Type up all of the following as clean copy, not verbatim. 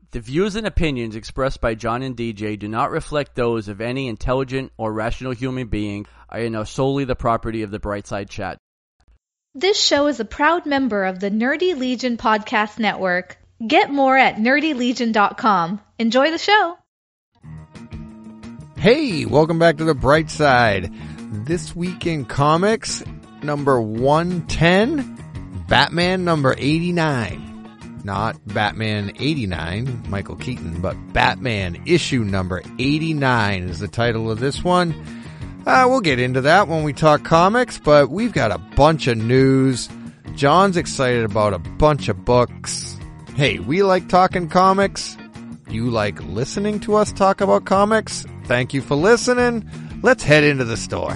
The views and opinions expressed by John and DJ do not reflect those of any intelligent or rational human being and are solely the property of the Brightside Chat. This show is a proud member of the Nerdy Legion Podcast Network. Get more at nerdylegion.com. Enjoy the show. Hey, welcome back to the Bright Side. This week in comics, number 110, Batman number 89. Not Batman 89, Michael Keaton, but Batman issue number 89 is the title of this one. We'll get into that when we talk comics, but we've got a bunch of news. John's excited about a bunch of books. Hey, we like talking comics. You like listening to us talk about comics? Thank you for listening. Let's head into the store.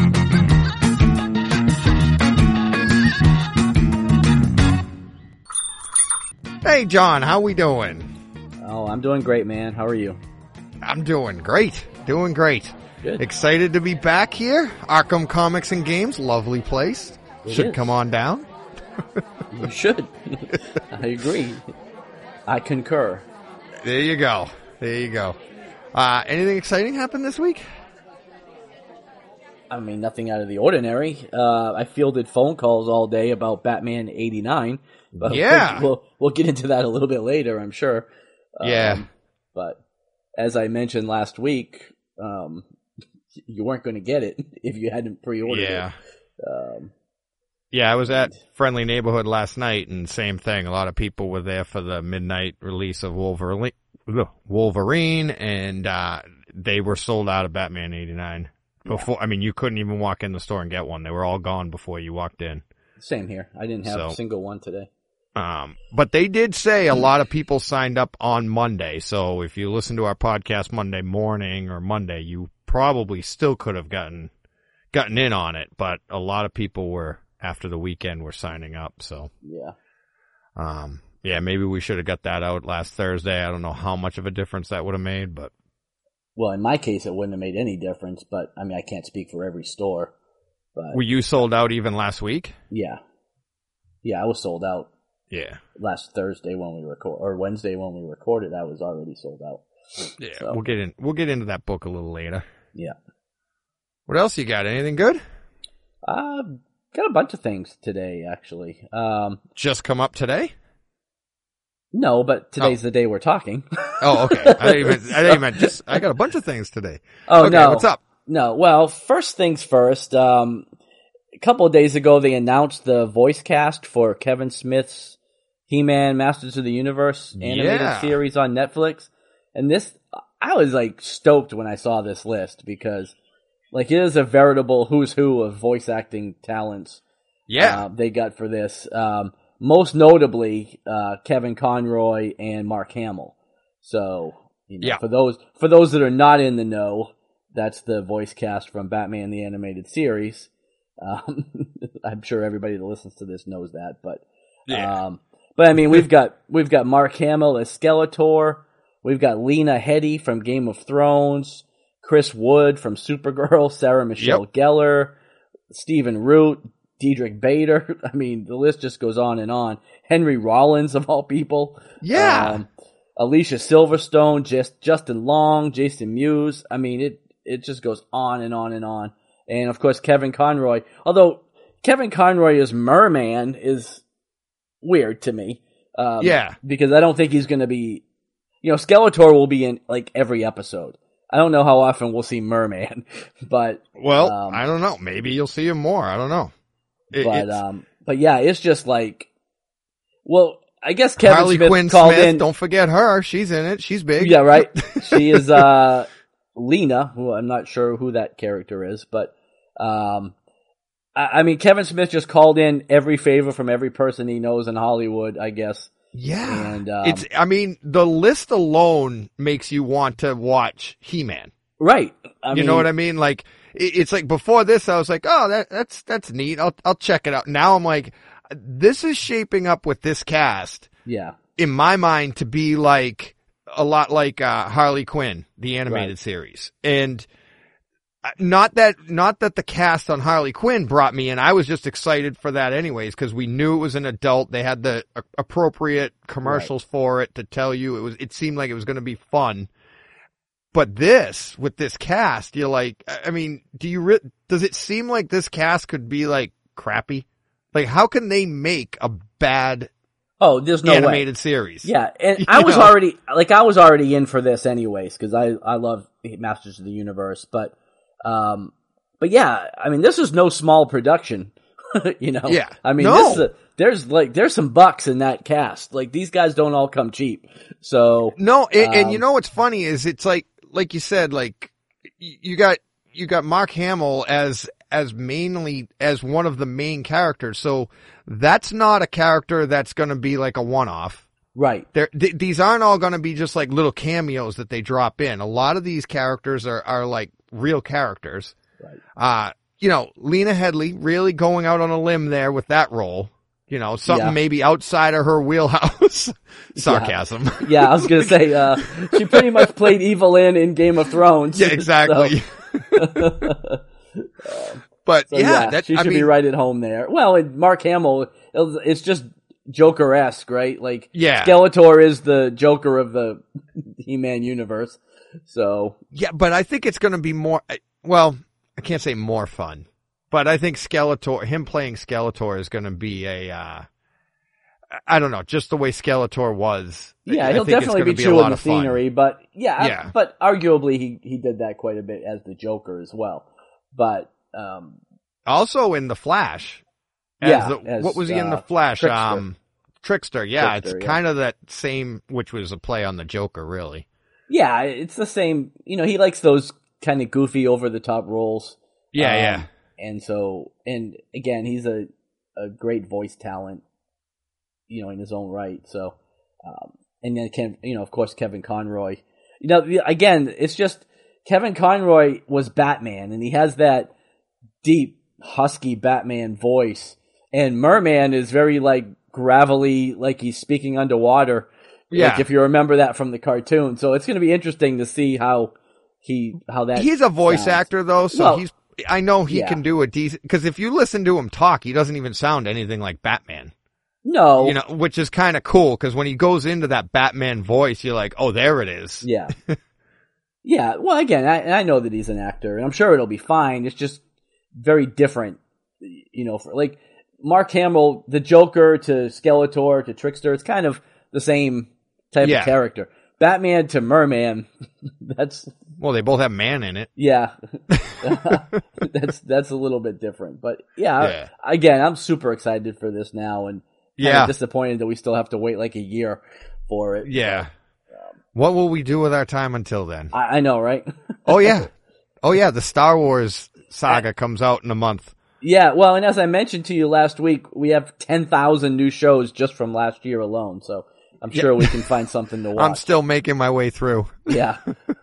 Hey, John, how we doing? Oh, I'm doing great, man. How are you? I'm doing great. Doing great. Good. Excited to be back here. Arkham Comics and Games, lovely place. Should come on down. You should. I agree. I concur. There you go. There you go. Anything exciting happened this week? I mean, nothing out of the ordinary. I fielded phone calls all day about Batman 89. But yeah. We'll get into that a little bit later, I'm sure. Yeah. But as I mentioned last week, you weren't going to get it if you hadn't pre-ordered it. Yeah, I was at Friendly Neighborhood last night, and same thing. A lot of people were there for the midnight release of Wolverine, and they were sold out of Batman 89. Before, I mean, you couldn't even walk in the store and get one. They were all gone before you walked in. Same here. I didn't have a single one today. But they did say a lot of people signed up on Monday. So if you listen to our podcast Monday morning or Monday, you probably still could have gotten in on it. But a lot of people were, after the weekend, were signing up. So yeah, maybe we should have got that out last Thursday. I don't know how much of a difference that would have made, but. Well, in my case, it wouldn't have made any difference, but I mean, I can't speak for every store. But were you sold out even last week? Yeah. Yeah, I was sold out. Yeah. Last Thursday when we or Wednesday when we recorded, I was already sold out. Yeah, so. We'll get into that book a little later. Yeah. What else you got? Anything good? Got a bunch of things today, actually. Just come up today? No, but today's the day we're talking. Oh, okay. I got a bunch of things today. Oh, okay, no. What's up? No, well, first things first. A couple of days ago, they announced the voice cast for Kevin Smith's He-Man Masters of the Universe animated series on Netflix. And I was like stoked when I saw this list because like it is a veritable who's who of voice acting talents. Yeah. They got for this. Most notably, Kevin Conroy and Mark Hamill. So, for those that are not in the know, that's the voice cast from Batman the Animated Series. I'm sure everybody that listens to this knows that, but I mean, we've got Mark Hamill as Skeletor. We've got Lena Headey from Game of Thrones, Chris Wood from Supergirl, Sarah Michelle Gellar, Stephen Root, Diedrich Bader. I mean, the list just goes on and on. Henry Rollins, of all people. Yeah. Alicia Silverstone, Justin Long, Jason Mewes. I mean, it just goes on and on and on. And, of course, Kevin Conroy. Although Kevin Conroy as Merman is weird to me. Because I don't think he's going to be... Skeletor will be in, like, every episode. I don't know how often we'll see Merman, but... Well, I don't know. Maybe you'll see him more. I don't know. But yeah, it's just like... Well, I guess Kevin Harley Smith Quinn called Smith, in... Don't forget her. She's in it. She's big. Yeah, right. She is Lena, who I'm not sure who that character is, but... I mean, Kevin Smith just called in every favor from every person he knows in Hollywood, I guess. Yeah. And, I mean, the list alone makes you want to watch He-Man. Right. You know what I mean? Like, it's like before this, I was like, oh, that's neat. I'll check it out. Now I'm like, this is shaping up with this cast. Yeah. In my mind to be like, a lot like, Harley Quinn, the animated series. And not that the cast on Harley Quinn brought me in. I was just excited for that anyways, because we knew it was an adult. They had the appropriate commercials for it to tell you it seemed like it was going to be fun. But with this cast, you're like, I mean, does it seem like this cast could be like crappy? Like, how can they make a bad there's no animated way. Series? Yeah, and I was already in for this anyways, because I love Masters of the Universe, but yeah, I mean, this is no small production, Yeah. I mean, there's some bucks in that cast. Like, these guys don't all come cheap. So no, and you know what's funny is it's like you said, like you got Mark Hamill as mainly as one of the main characters. So that's not a character that's going to be like a one-off. Right. These aren't all going to be just like little cameos that they drop in. A lot of these characters are like real characters. Right. Lena Headey really going out on a limb there with that role. Something maybe outside of her wheelhouse. Sarcasm. Yeah, I was going to say, she pretty much played Evelyn in Game of Thrones. Yeah, exactly. But she should be right at home there. Well, and Mark Hamill, it's just Joker-esque, right? Like, Skeletor is the Joker of the He-Man universe. So yeah, but I think it's going to be more. Well, I can't say more fun, but I think him playing Skeletor is going to be I don't know, just the way Skeletor was. Yeah, he'll definitely be chewing the scenery, but but arguably he did that quite a bit as the Joker as well. But also in the Flash, what was he in the Flash? Trickster. Yeah, it's kind of that same, which was a play on the Joker, really. Yeah, it's the same. He likes those kind of goofy, over the top roles. Yeah. And so, and again, he's a great voice talent, in his own right. So, and then of course, Kevin Conroy. Again, it's just Kevin Conroy was Batman, and he has that deep, husky Batman voice, and Merman is very like gravelly, like he's speaking underwater. Yeah, like if you remember that from the cartoon. So it's going to be interesting to see how that. He's a voice actor though, so I know he can do a decent. Because if you listen to him talk, he doesn't even sound anything like Batman. No, which is kind of cool because when he goes into that Batman voice, you're like, oh, there it is. Yeah, yeah. Well, again, I know that he's an actor, and I'm sure it'll be fine. It's just very different, for like Mark Hamill, the Joker to Skeletor to Trickster. It's kind of the same type of character. Batman to Merman, well, they both have man in it. Yeah. that's a little bit different. But again, I'm super excited for this now, and kind of disappointed that we still have to wait like a year for it. Yeah. What will we do with our time until then? I know, right? Oh yeah. The Star Wars saga comes out in a month. Yeah, well, and as I mentioned to you last week, we have 10,000 new shows just from last year alone, so I'm sure we can find something to watch. I'm still making my way through. Yeah.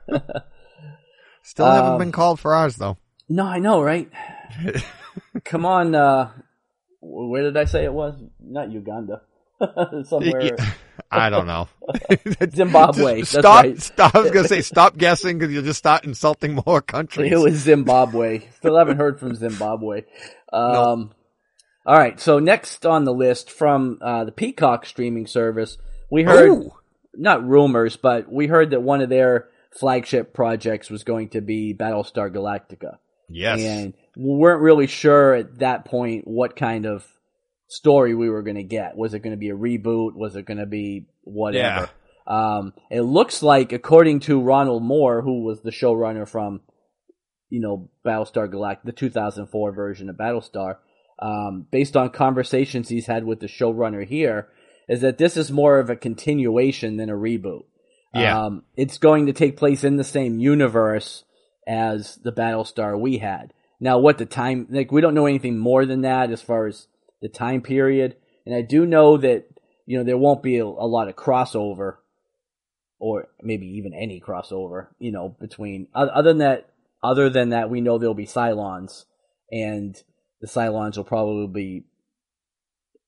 Still haven't been called for ours, though. No, I know, right? Come on, where did I say it was? Not Uganda. Somewhere. I don't know. Zimbabwe. Stop. I was going to say, stop guessing because you'll just start insulting more countries. It was Zimbabwe. Still haven't heard from Zimbabwe. Nope. All right, so next on the list from the Peacock streaming service, we heard, not rumors, but we heard that one of their flagship projects was going to be Battlestar Galactica. Yes. And we weren't really sure at that point what kind of story we were going to get. Was it going to be a reboot? Was it going to be whatever? Yeah. It looks like, according to Ronald Moore, who was the showrunner from, Battlestar Galactica, the 2004 version of Battlestar, based on conversations he's had with the showrunner here, is that this is more of a continuation than a reboot. Yeah. It's going to take place in the same universe as the Battlestar we had. Now, what the time, we don't know anything more than that as far as the time period. And I do know that, there won't be a lot of crossover, or maybe even any crossover, between, other than that, we know there'll be Cylons, and the Cylons will probably be,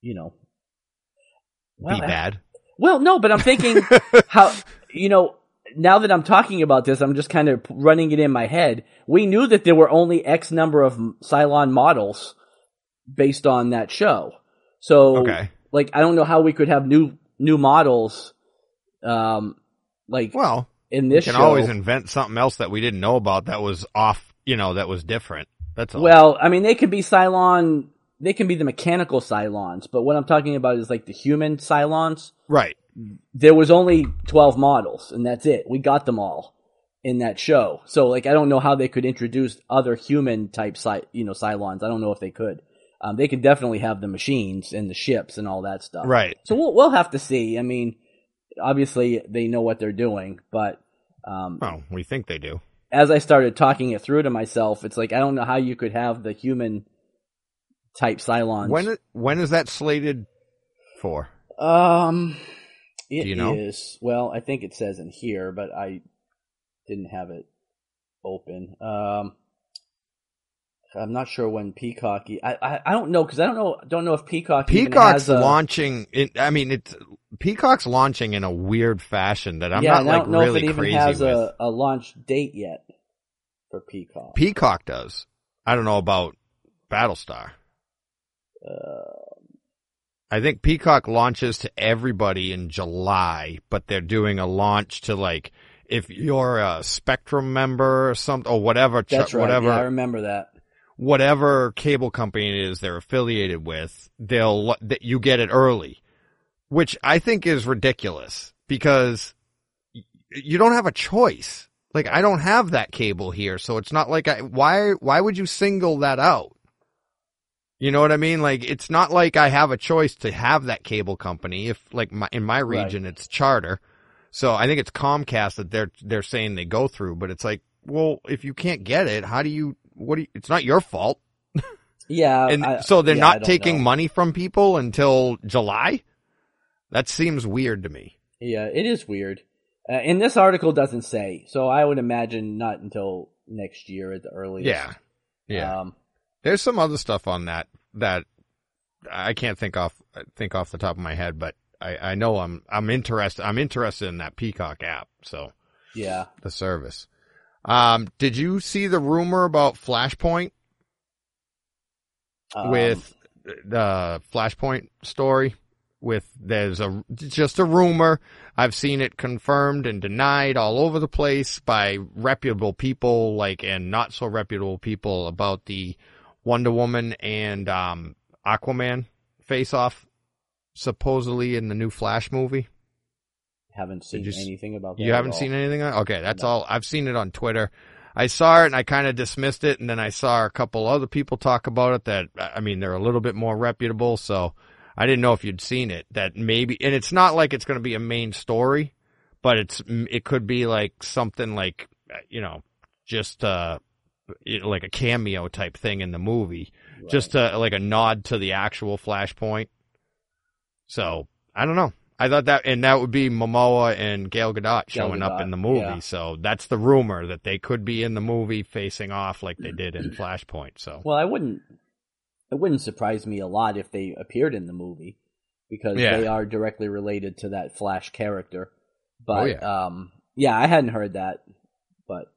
be bad. Well, no, but I'm thinking how, now that I'm talking about this, I'm just kind of running it in my head. We knew that there were only X number of Cylon models based on that show. So, like, I don't know how we could have new models, well, in this show. You can always invent something else that we didn't know about that was off, that was different. That's all. Well, I mean, they could be Cylon, they can be the mechanical Cylons, but what I'm talking about is like the human Cylons. Right. There was only 12 models, and that's it. We got them all in that show. So, like, I don't know how they could introduce other human type, Cylons. I don't know if they could. They could definitely have the machines and the ships and all that stuff. Right. So we'll have to see. I mean, obviously they know what they're doing, but we think they do. As I started talking it through to myself, it's like I don't know how you could have the human type Cylons. When is that slated for? It do you know? is. Well, I think it says in here, but I didn't have it open. I'm not sure when Peacock. I don't know because I don't know if Peacock. Peacock's launching. Peacock's launching in a weird fashion that I'm not like really crazy with. I don't know if it even has a launch date yet for Peacock. Peacock does. I don't know about Battlestar. I think Peacock launches to everybody in July, but they're doing a launch to like if you're a Spectrum member or something or whatever. That's right. Whatever. Yeah, I remember that. Whatever cable company it is they're affiliated with, you get it early, which I think is ridiculous because you don't have a choice. Like I don't have that cable here, so it's not like why would you single that out? You know what I mean? Like it's not like I have a choice to have that cable company. If like in my region it's Charter, so I think it's Comcast that they're saying they go through, but it's like, well, if you can't get it, how do you? It's not your fault. Yeah. And so they're not taking money from people until July? That seems weird to me. Yeah, it is weird. And this article doesn't say, so I would imagine not until next year at the earliest. Yeah. There's some other stuff on that I can't think off the top of my head, but I know I'm interested in that Peacock app, so. Yeah. The service. Did you see the rumor about Flashpoint? With the Flashpoint story? There's just a rumor. I've seen it confirmed and denied all over the place by reputable people, and not so reputable people about the Wonder Woman and, Aquaman face-off, supposedly in the new Flash movie. Haven't seen anything about that. You haven't seen anything? Okay, that's all. I've seen it on Twitter. I saw it and I kind of dismissed it, and then I saw a couple other people talk about it that, I mean, they're a little bit more reputable, so I didn't know if you'd seen it. That maybe, and it's not like it's going to be a main story, but it could be like something like, just like a cameo type thing in the movie, right. Just like a nod to the actual Flashpoint. So I don't know. I thought that would be Momoa and Gal Gadot showing up in the movie. Yeah. So that's the rumor that they could be in the movie facing off like they did in Flashpoint. So it wouldn't surprise me a lot if they appeared in the movie because they are directly related to that Flash character. But I hadn't heard that, but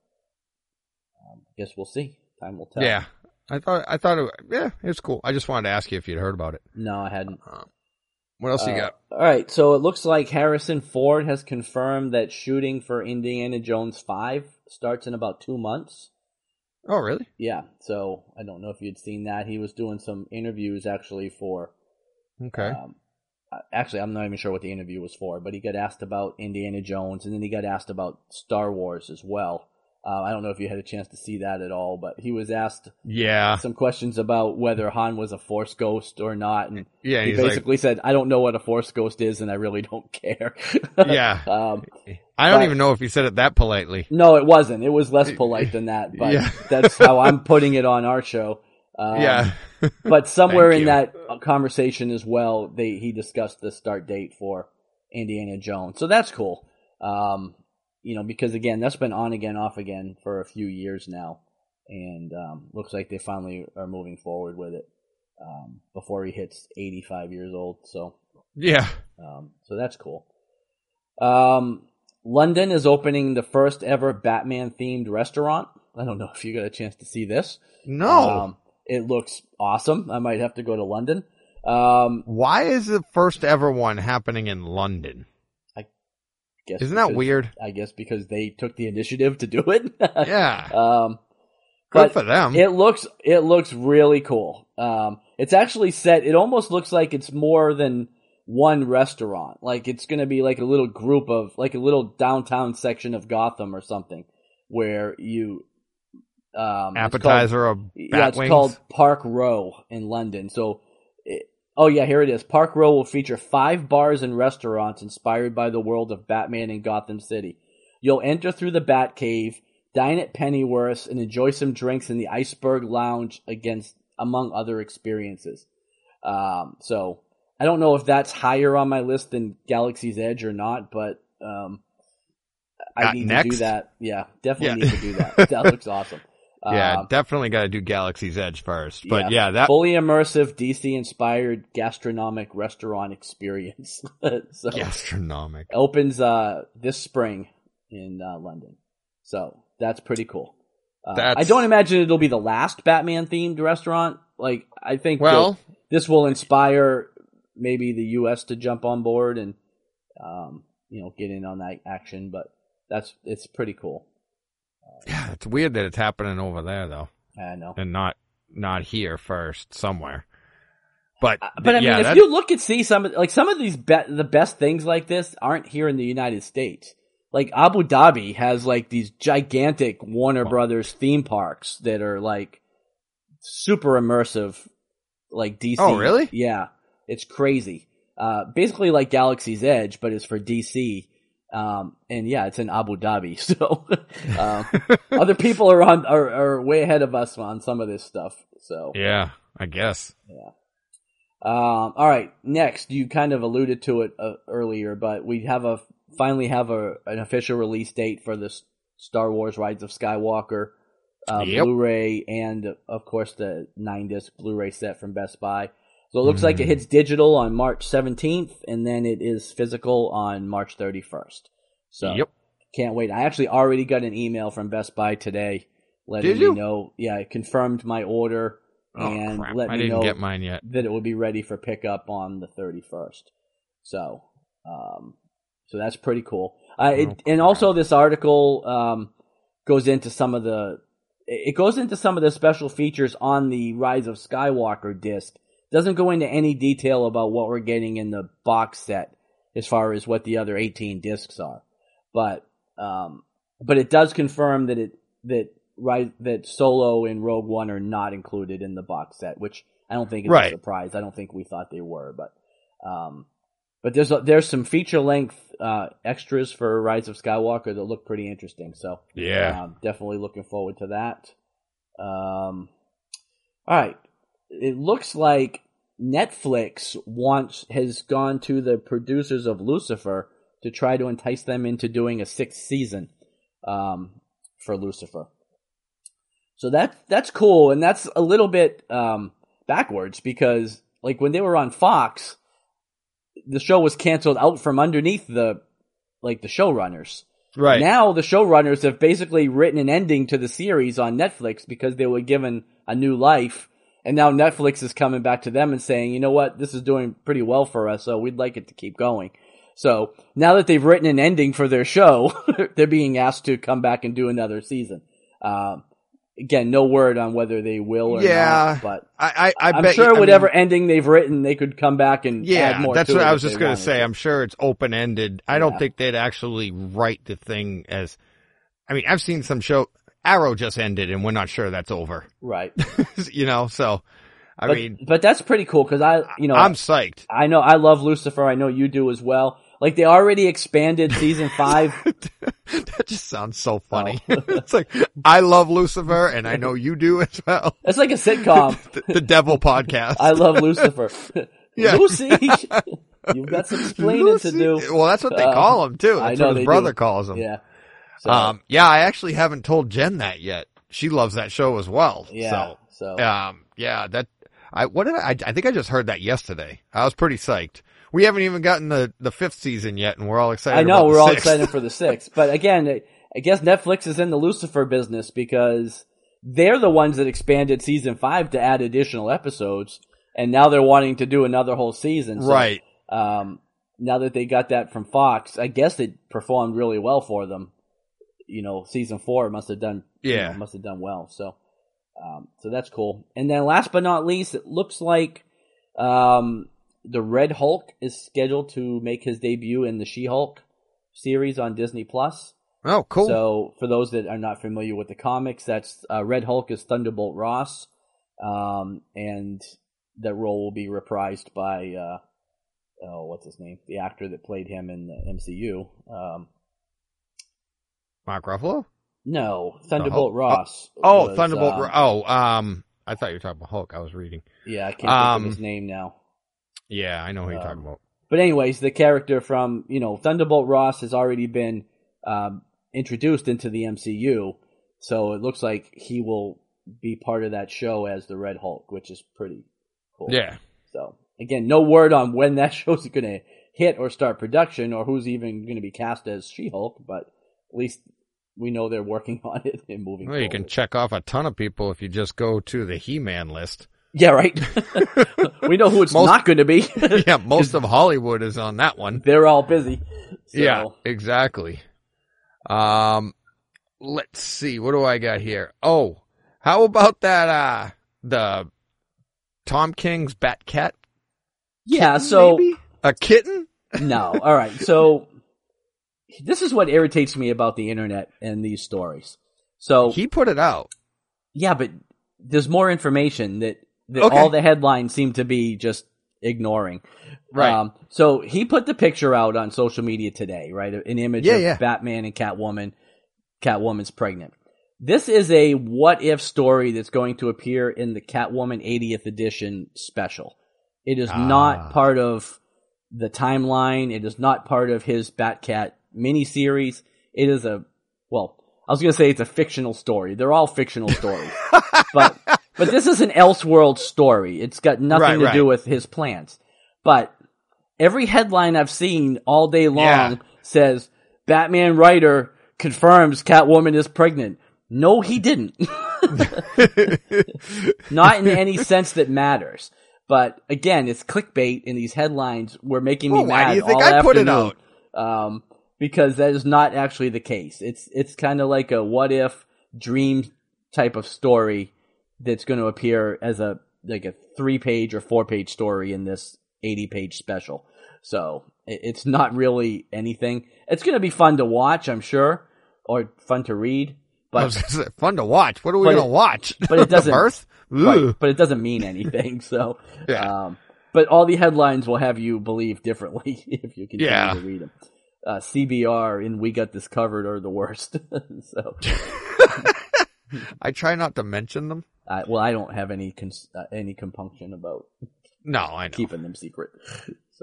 I guess we'll see. Time will tell. Yeah, I thought it was cool. I just wanted to ask you if you'd heard about it. No, I hadn't. What else you got? All right, so it looks like Harrison Ford has confirmed that shooting for Indiana Jones 5 starts in about 2 months. Oh, really? Yeah, so I don't know if you'd seen that. He was doing some interviews actually for... Okay. Actually, I'm not even sure what the interview was for, but he got asked about Indiana Jones, and then he got asked about Star Wars as well. I don't know if you had a chance to see that at all, but he was asked some questions about whether Han was a Force ghost or not, and he basically said, I don't know what a Force ghost is, and I really don't care. Yeah. I don't even know if he said it that politely. No, it wasn't. It was less polite than that, but that's how I'm putting it on our show. But somewhere in that conversation as well, he discussed the start date for Indiana Jones. So that's cool. Because again, that's been on again, off again for a few years now. And looks like they finally are moving forward with it before he hits 85 years old. So yeah. So that's cool. London is opening the first ever Batman themed restaurant. I don't know if you got a chance to see this. No. It looks awesome. I might have to go to London. Why is the first ever one happening in London? I guess isn't that weird? I guess because they took the initiative to do it. Yeah. Good for them. It looks really cool. It's actually set. It almost looks like it's more than one restaurant. Like it's going to be like a little group of, like a little downtown section of Gotham or something, where you appetizer of bat it's wings? called Park Row in London. So, here it is. Park Row will feature 5 bars and restaurants inspired by the world of Batman in Gotham City. You'll enter through the Batcave, dine at Pennyworth's, and enjoy some drinks in the Iceberg Lounge among other experiences. So I don't know if that's higher on my list than Galaxy's Edge or not, but I need to do that. Yeah, definitely need to do that. That looks awesome. Yeah, definitely got to do Galaxy's Edge first. But that fully immersive DC-inspired gastronomic restaurant experience. So, gastronomic opens this spring in London. So that's pretty cool. I don't imagine it'll be the last Batman-themed restaurant. Like, I think this will inspire maybe the U.S. to jump on board and get in on that action. But it's pretty cool. Yeah, it's weird that it's happening over there though. I know, and not here first somewhere. But I mean, if you look and see some of these the best things like this aren't here in the United States. Like Abu Dhabi has like these gigantic Warner Brothers theme parks that are like super immersive, like DC. Oh, really? Yeah, it's crazy. Basically like Galaxy's Edge, but it's for DC. It's in Abu Dhabi. So, other people are way ahead of us on some of this stuff. So, yeah, I guess. Yeah. All right. Next, you kind of alluded to it earlier, but we finally have an official release date for the Star Wars Rise of Skywalker, Blu-ray, and of course the 9-disc Blu-ray set from Best Buy. So it looks like it hits digital on March 17th, and then it is physical on March 31st. So, can't wait. I actually already got an email from Best Buy today letting me know. Yeah, it confirmed my order and let me know get mine yet. That it will be ready for pickup on the 31st. So, so that's pretty cool. And also this article goes into some of the special features on the Rise of Skywalker disc. Doesn't go into any detail about what we're getting in the box set as far as what the other 18 discs are, but it does confirm that Solo and Rogue One are not included in the box set, which I don't think is a surprise. I don't think we thought they were, but there's some feature length extras for Rise of Skywalker that look pretty interesting. So definitely looking forward to that. All right. It looks like Netflix has gone to the producers of Lucifer to try to entice them into doing a 6th season for Lucifer. So that's cool, and that's a little bit backwards because like when they were on Fox, the show was canceled out from underneath the showrunners. Right. Now the showrunners have basically written an ending to the series on Netflix because they were given a new life. And now Netflix is coming back to them and saying, you know what, this is doing pretty well for us, so we'd like it to keep going. So now that they've written an ending for their show, they're being asked to come back and do another season. Again, no word on whether they will or not, but I'm sure whatever ending they've written, they could come back and add more to it. That's what I was just going to say. I'm sure it's open-ended. I don't think they'd actually write the thing as... I mean, I've seen some show... Arrow just ended, and we're not sure that's over. Right. So, but that's pretty cool, because I'm psyched. I know, I love Lucifer, I know you do as well. Like, they already expanded season 5. That just sounds so funny. It's like, I love Lucifer, and I know you do as well. It's like a sitcom. the Devil Podcast. I love Lucifer. Yeah. Lucy! You've got some explaining to do. Well, that's what they call him, too. That's what his brother calls him. Yeah. So, I actually haven't told Jen that yet. She loves that show as well. Yeah. I think I just heard that yesterday. I was pretty psyched. We haven't even gotten the 5th season yet, and we're all excited. I know, about we're the all 6th. excited for the 6th. But again, I guess Netflix is in the Lucifer business because they're the ones that expanded season 5 to add additional episodes, and now they're wanting to do another whole season. So, right. Now that they got that from Fox, I guess it performed really well for them. Season 4 must have done well. So that's cool. And then last but not least, it looks like the Red Hulk is scheduled to make his debut in the She-Hulk series on Disney Plus. Oh, cool. So for those that are not familiar with the comics, that's Red Hulk is Thunderbolt Ross, and that role will be reprised by what's his name? The actor that played him in the MCU. Mark Ruffalo? No, Thunderbolt Ross. Thunderbolt. I thought you were talking about Hulk. I was reading. Yeah, I can't think of his name now. Yeah, I know who you're talking about. But anyways, the character from, Thunderbolt Ross has already been introduced into the MCU, so it looks like he will be part of that show as the Red Hulk, which is pretty cool. Yeah. So, again, no word on when that show's going to hit or start production or who's even going to be cast as She-Hulk, but at least we know they're working on it and moving forward. You can check off a ton of people if you just go to the He-Man list. Yeah, right. We know who it's not going to be. Yeah, most of Hollywood is on that one. They're all busy. So. Yeah, exactly. Let's see. What do I got here? Oh, how about that, the Tom King's Batcat? Yeah, kitten, so... maybe? A kitten? No. All right. So this is what irritates me about the internet and these stories. So he put it out. Yeah, but there's more information that okay. all the headlines seem to be just ignoring. Right. So he put the picture out on social media today, right? An image of Batman and Catwoman. Catwoman's pregnant. This is a what if story that's going to appear in the Catwoman 80th edition special. It is not part of the timeline. It is not part of his Batcat miniseries. It is I was going to say it's a fictional story. They're all fictional stories. but this is an Elseworld story. It's got nothing to do with his plans. But every headline I've seen all day long says, Batman writer confirms Catwoman is pregnant. No, he didn't. Not in any sense that matters. But again, it's clickbait, and these headlines were making me mad. Why do you think I put it out? Because that is not actually the case. It's kind of like a what if dream type of story that's going to appear as a 3-page or 4-page story in this 80-page special. So it's not really anything. It's going to be fun to watch, I'm sure, or fun to read. But fun to watch. What are we going to watch? But it doesn't. Birth? Right, but it doesn't mean anything. So, but all the headlines will have you believe differently if you continue to read them. CBR and We Got This Covered are the worst. So, I try not to mention them. I don't have any compunction about. No, I know. Keeping them secret. So.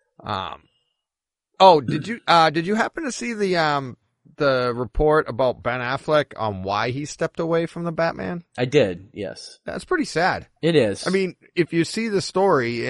Did you happen to see the report about Ben Affleck on why he stepped away from the Batman? I did, yes. That's pretty sad. It is. I mean, if you see the story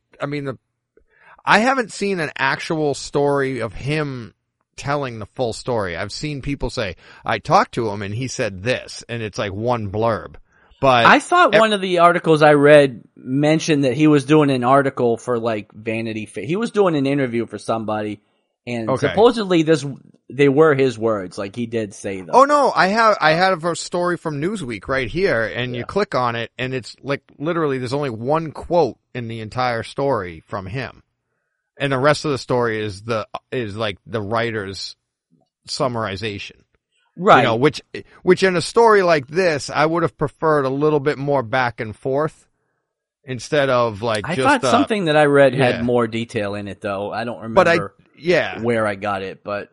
I haven't seen an actual story of him telling the full story. I've seen people say, I talked to him and he said this, and it's like one blurb. But I thought one of the articles I read mentioned that he was doing an article for Vanity Fair. He was doing an interview for somebody. And supposedly they were his words, he did say them. Oh no, I have a story from Newsweek right here, and you click on it, and it's literally there's only one quote in the entire story from him, and the rest of the story is the writer's summarization. Right. Which in a story like this, I would have preferred a little bit more back and forth instead of I thought something that I read had more detail in it, though. I don't remember. Where I got it, but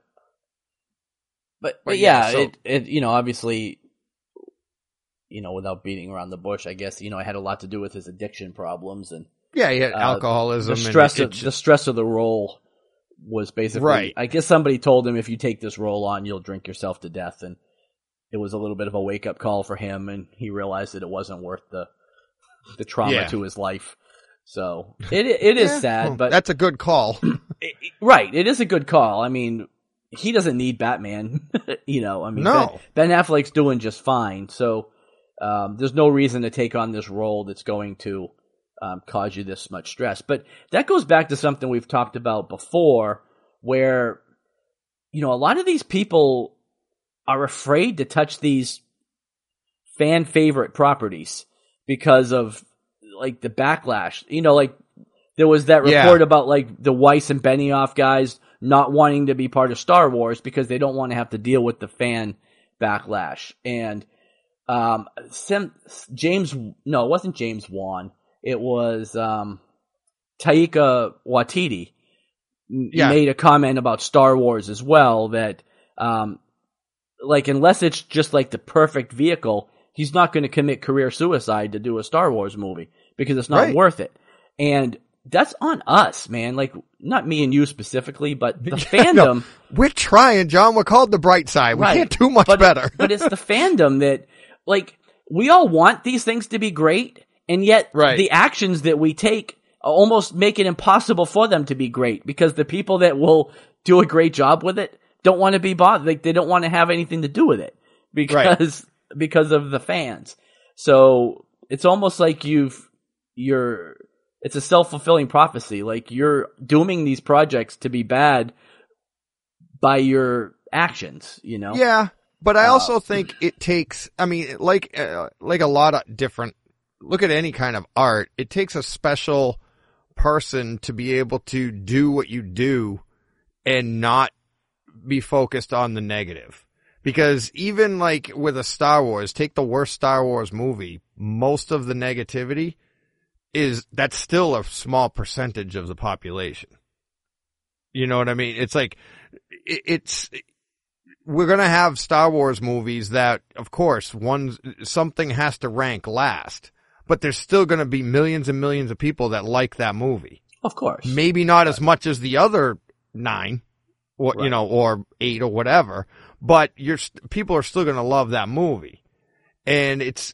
it obviously, without beating around the bush, I guess, it had a lot to do with his addiction problems and he had alcoholism. The stress of the role was basically, I guess somebody told him, if you take this role on, you'll drink yourself to death, and it was a little bit of a wake up call for him, and he realized that it wasn't worth the trauma to his life. So it is sad, well, but that's a good call. Right. It is a good call. I mean, he doesn't need Batman, I mean, no. Ben Affleck's doing just fine. So, there's no reason to take on this role that's going to, cause you this much stress. But that goes back to something we've talked about before where, a lot of these people are afraid to touch these fan favorite properties because of like the backlash, like there was that report about like the Weiss and Benioff guys not wanting to be part of Star Wars because they don't want to have to deal with the fan backlash. And, it wasn't James Wan. It was, Taika Waititi made a comment about Star Wars as well that, like unless it's just like the perfect vehicle, he's not going to commit career suicide to do a Star Wars movie because it's not worth it. And that's on us, man. Like, not me and you specifically, but the fandom. No, we're trying, John. We're called the bright side. We can't do much better. But it's the fandom that, like, we all want these things to be great, and yet the actions that we take almost make it impossible for them to be great because the people that will do a great job with it don't want to be bothered. Like, they don't want to have anything to do with it because of the fans. So it's almost like it's a self-fulfilling prophecy. Like, you're dooming these projects to be bad by your actions, Yeah, but I also think it takes, I mean, like a lot of different, look at any kind of art, it takes a special person to be able to do what you do and not be focused on the negative. Because even like with a Star Wars, take the worst Star Wars movie, most of the negativity that's still a small percentage of the population. You know what I mean? It's like, we're going to have Star Wars movies that, of course, something has to rank last, but there's still going to be millions and millions of people that like that movie. Of course. Maybe not as much as the other 9, or 8 or whatever, but people are still going to love that movie. And it's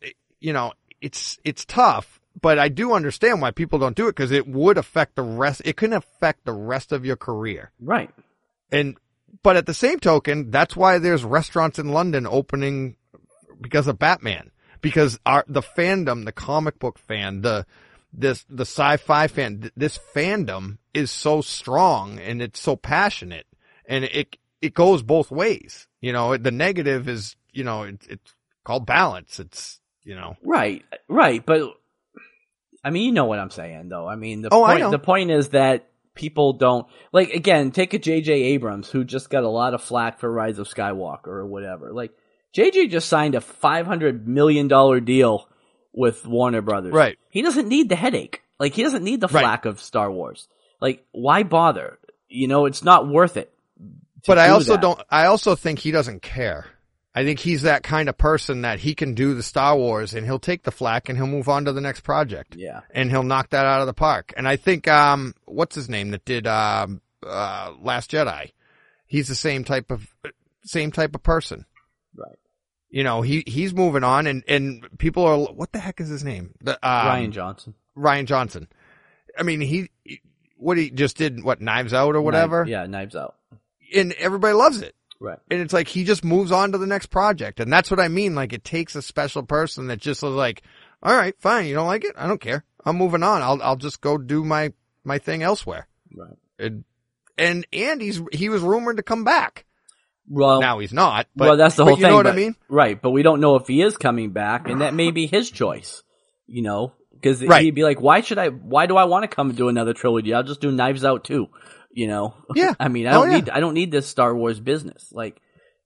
tough, but I do understand why people don't do it because it would affect the rest. It can affect the rest of your career. Right. But at the same token, that's why there's restaurants in London opening because of Batman. Because the fandom, the comic book fan, the sci-fi fan, this fandom is so strong and it's so passionate, and it goes both ways. The negative is, it's called balance. It's, Right. But I mean, you know what I'm saying though. I mean, the point is that people don't, like, again, take a J.J. Abrams who just got a lot of flack for Rise of Skywalker or whatever. Like, J.J. just signed a $500 million deal with Warner Brothers. Right. He doesn't need the headache. Like, he doesn't need the flack of Star Wars. Like, why bother? It's not worth it. But I also think he doesn't care. I think he's that kind of person that he can do the Star Wars and he'll take the flack and he'll move on to the next project. Yeah. And he'll knock that out of the park. And I think, what's his name that did, Last Jedi? He's the same type of person. Right. He's moving on and people are, what the heck is his name? Rian Johnson. Rian Johnson. I mean, he just did, Knives Out or whatever? Knives Out. And everybody loves it. Right. And it's like he just moves on to the next project. And that's what I mean. Like, it takes a special person that just is like, all right, fine. You don't like it? I don't care. I'm moving on. I'll just go do my thing elsewhere. Right. And he was rumored to come back. Well, now he's not. But, that's the whole thing. You know what I mean? Right. But we don't know if he is coming back, and that may be his choice. Because he'd be like, why do I want to come and do another trilogy? I'll just do Knives Out too. Yeah. I mean, I don't need this Star Wars business. Like,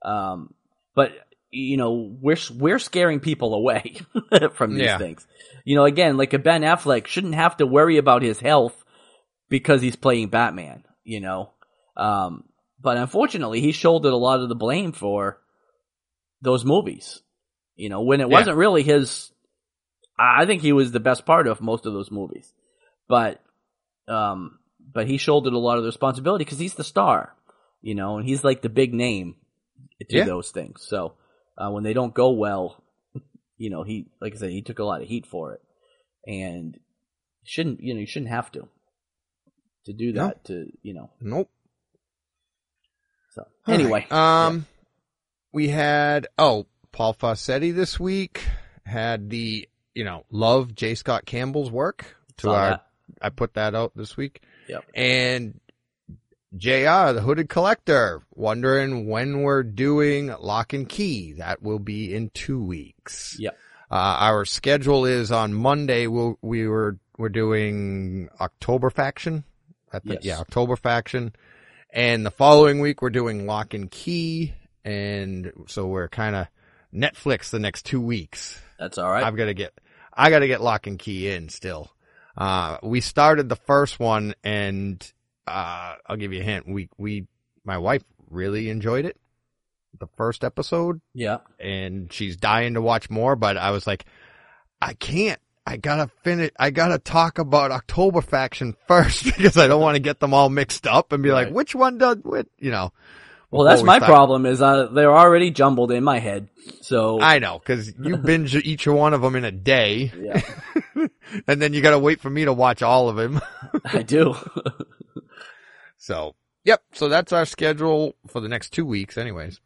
but we're scaring people away from these things. Again, like a Ben Affleck shouldn't have to worry about his health because he's playing Batman, but unfortunately he shouldered a lot of the blame for those movies, when it wasn't really his. I think he was the best part of most of those movies, but he shouldered a lot of the responsibility because he's the star, and he's like the big name to those things. So, when they don't go well, he, like I said, he took a lot of heat for it. And You shouldn't have to do that. Nope. So anyway, we had Paul Fawcetti this week had the love J. Scott Campbell's work I put that out this week. Yep. And JR, the Hooded Collector, wondering when we're doing Lock and Key. That will be in 2 weeks. Yep. Our schedule is on Monday. We're doing October Faction. October Faction. And the following week we're doing Lock and Key. And so we're kind of Netflix the next 2 weeks. That's all right. I got to get Lock and Key in still. We started the first one, and I'll give you a hint. My wife really enjoyed it, the first episode. Yeah. And she's dying to watch more, but I was like, I can't. I gotta finish. I gotta talk about October Faction first because I don't want to get them all mixed up and be like, which one does what? Well, that's my problem is they're already jumbled in my head. So I know, because you binge each one of them in a day. Yeah. And then you got to wait for me to watch all of them. I do. So, yep. So that's our schedule for the next 2 weeks anyways.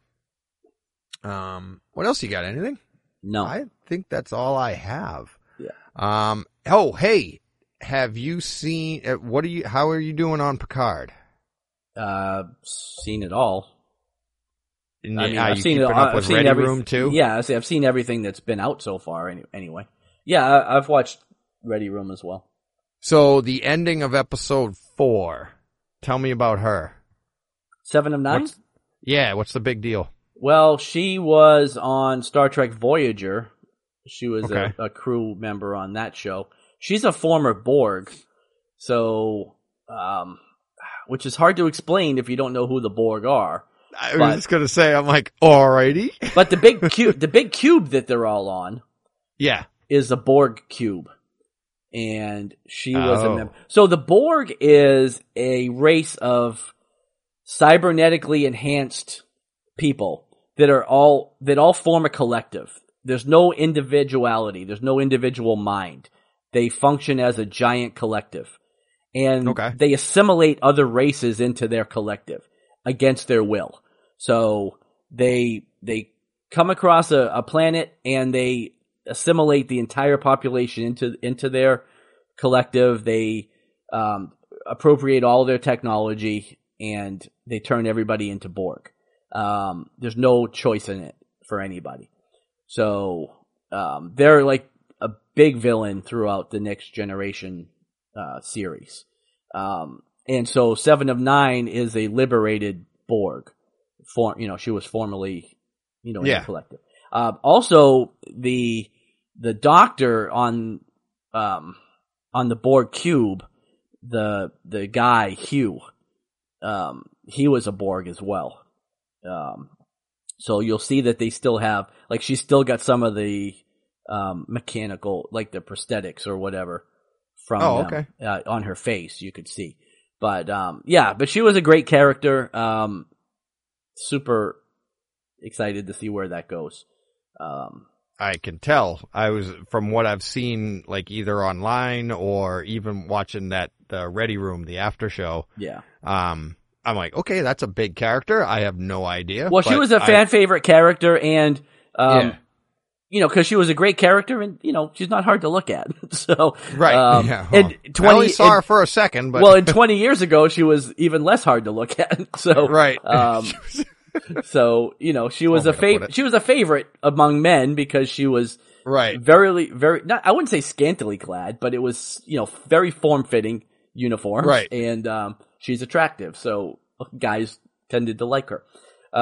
What else you got? Anything? No. I think that's all I have. Yeah. Hey, have you seen, how are you doing on Picard? Seen it all. I've seen it. I've seen Ready Room too. Yeah, I've seen everything that's been out so far. Anyway, yeah, I've watched Ready Room as well. So the ending of episode 4. Tell me about her. 7 of 9. What's the big deal? Well, she was on Star Trek Voyager. She was a crew member on that show. She's a former Borg, so which is hard to explain if you don't know who the Borg are. I was just gonna say, I'm like, alrighty. But the big cube that they're all on, is a Borg cube, and she was a member. So the Borg is a race of cybernetically enhanced people that all form a collective. There's no individuality. There's no individual mind. They function as a giant collective. And they assimilate other races into their collective against their will. So they come across a planet and they assimilate the entire population into their collective. They appropriate all their technology and they turn everybody into Borg. There's no choice in it for anybody. So they're like a big villain throughout the Next Generation series. And so 7 of 9 is a liberated Borg. She was formerly, in the collective. Also the doctor on the Borg cube, the guy, Hugh, he was a Borg as well. So you'll see that they still have, she's still got some of the, mechanical, the prosthetics or whatever from them, on her face, you could see. But, but she was a great character. Super excited to see where that goes. I can tell. From what I've seen, either online or even watching the Ready Room, the after show. Yeah. I'm like, okay, that's a big character. I have no idea. Well, she was a fan favorite character and, cause she was a great character and, she's not hard to look at. So, right. And I only saw her for a second, but. Well, and 20 years ago, she was even less hard to look at. So, right. So, she was she was a favorite among men because she was very, I wouldn't say scantily clad, but it was, very form-fitting uniforms. Right. And, she's attractive. So guys tended to like her.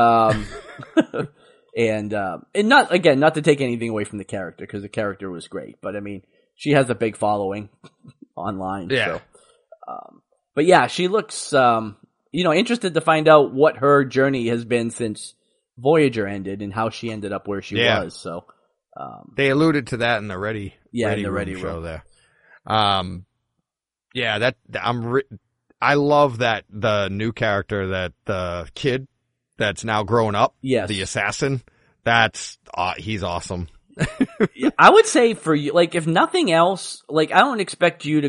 And not to take anything away from the character because the character was great, but I mean, she has a big following online. Yeah. So, but yeah, she looks, interested to find out what her journey has been since Voyager ended and how she ended up where she was. So, they alluded to that in the Ready Room show there. I love that the new character, that the kid that's now grown up, the assassin, he's awesome. I would say for you, like, if nothing else, like, I don't expect you to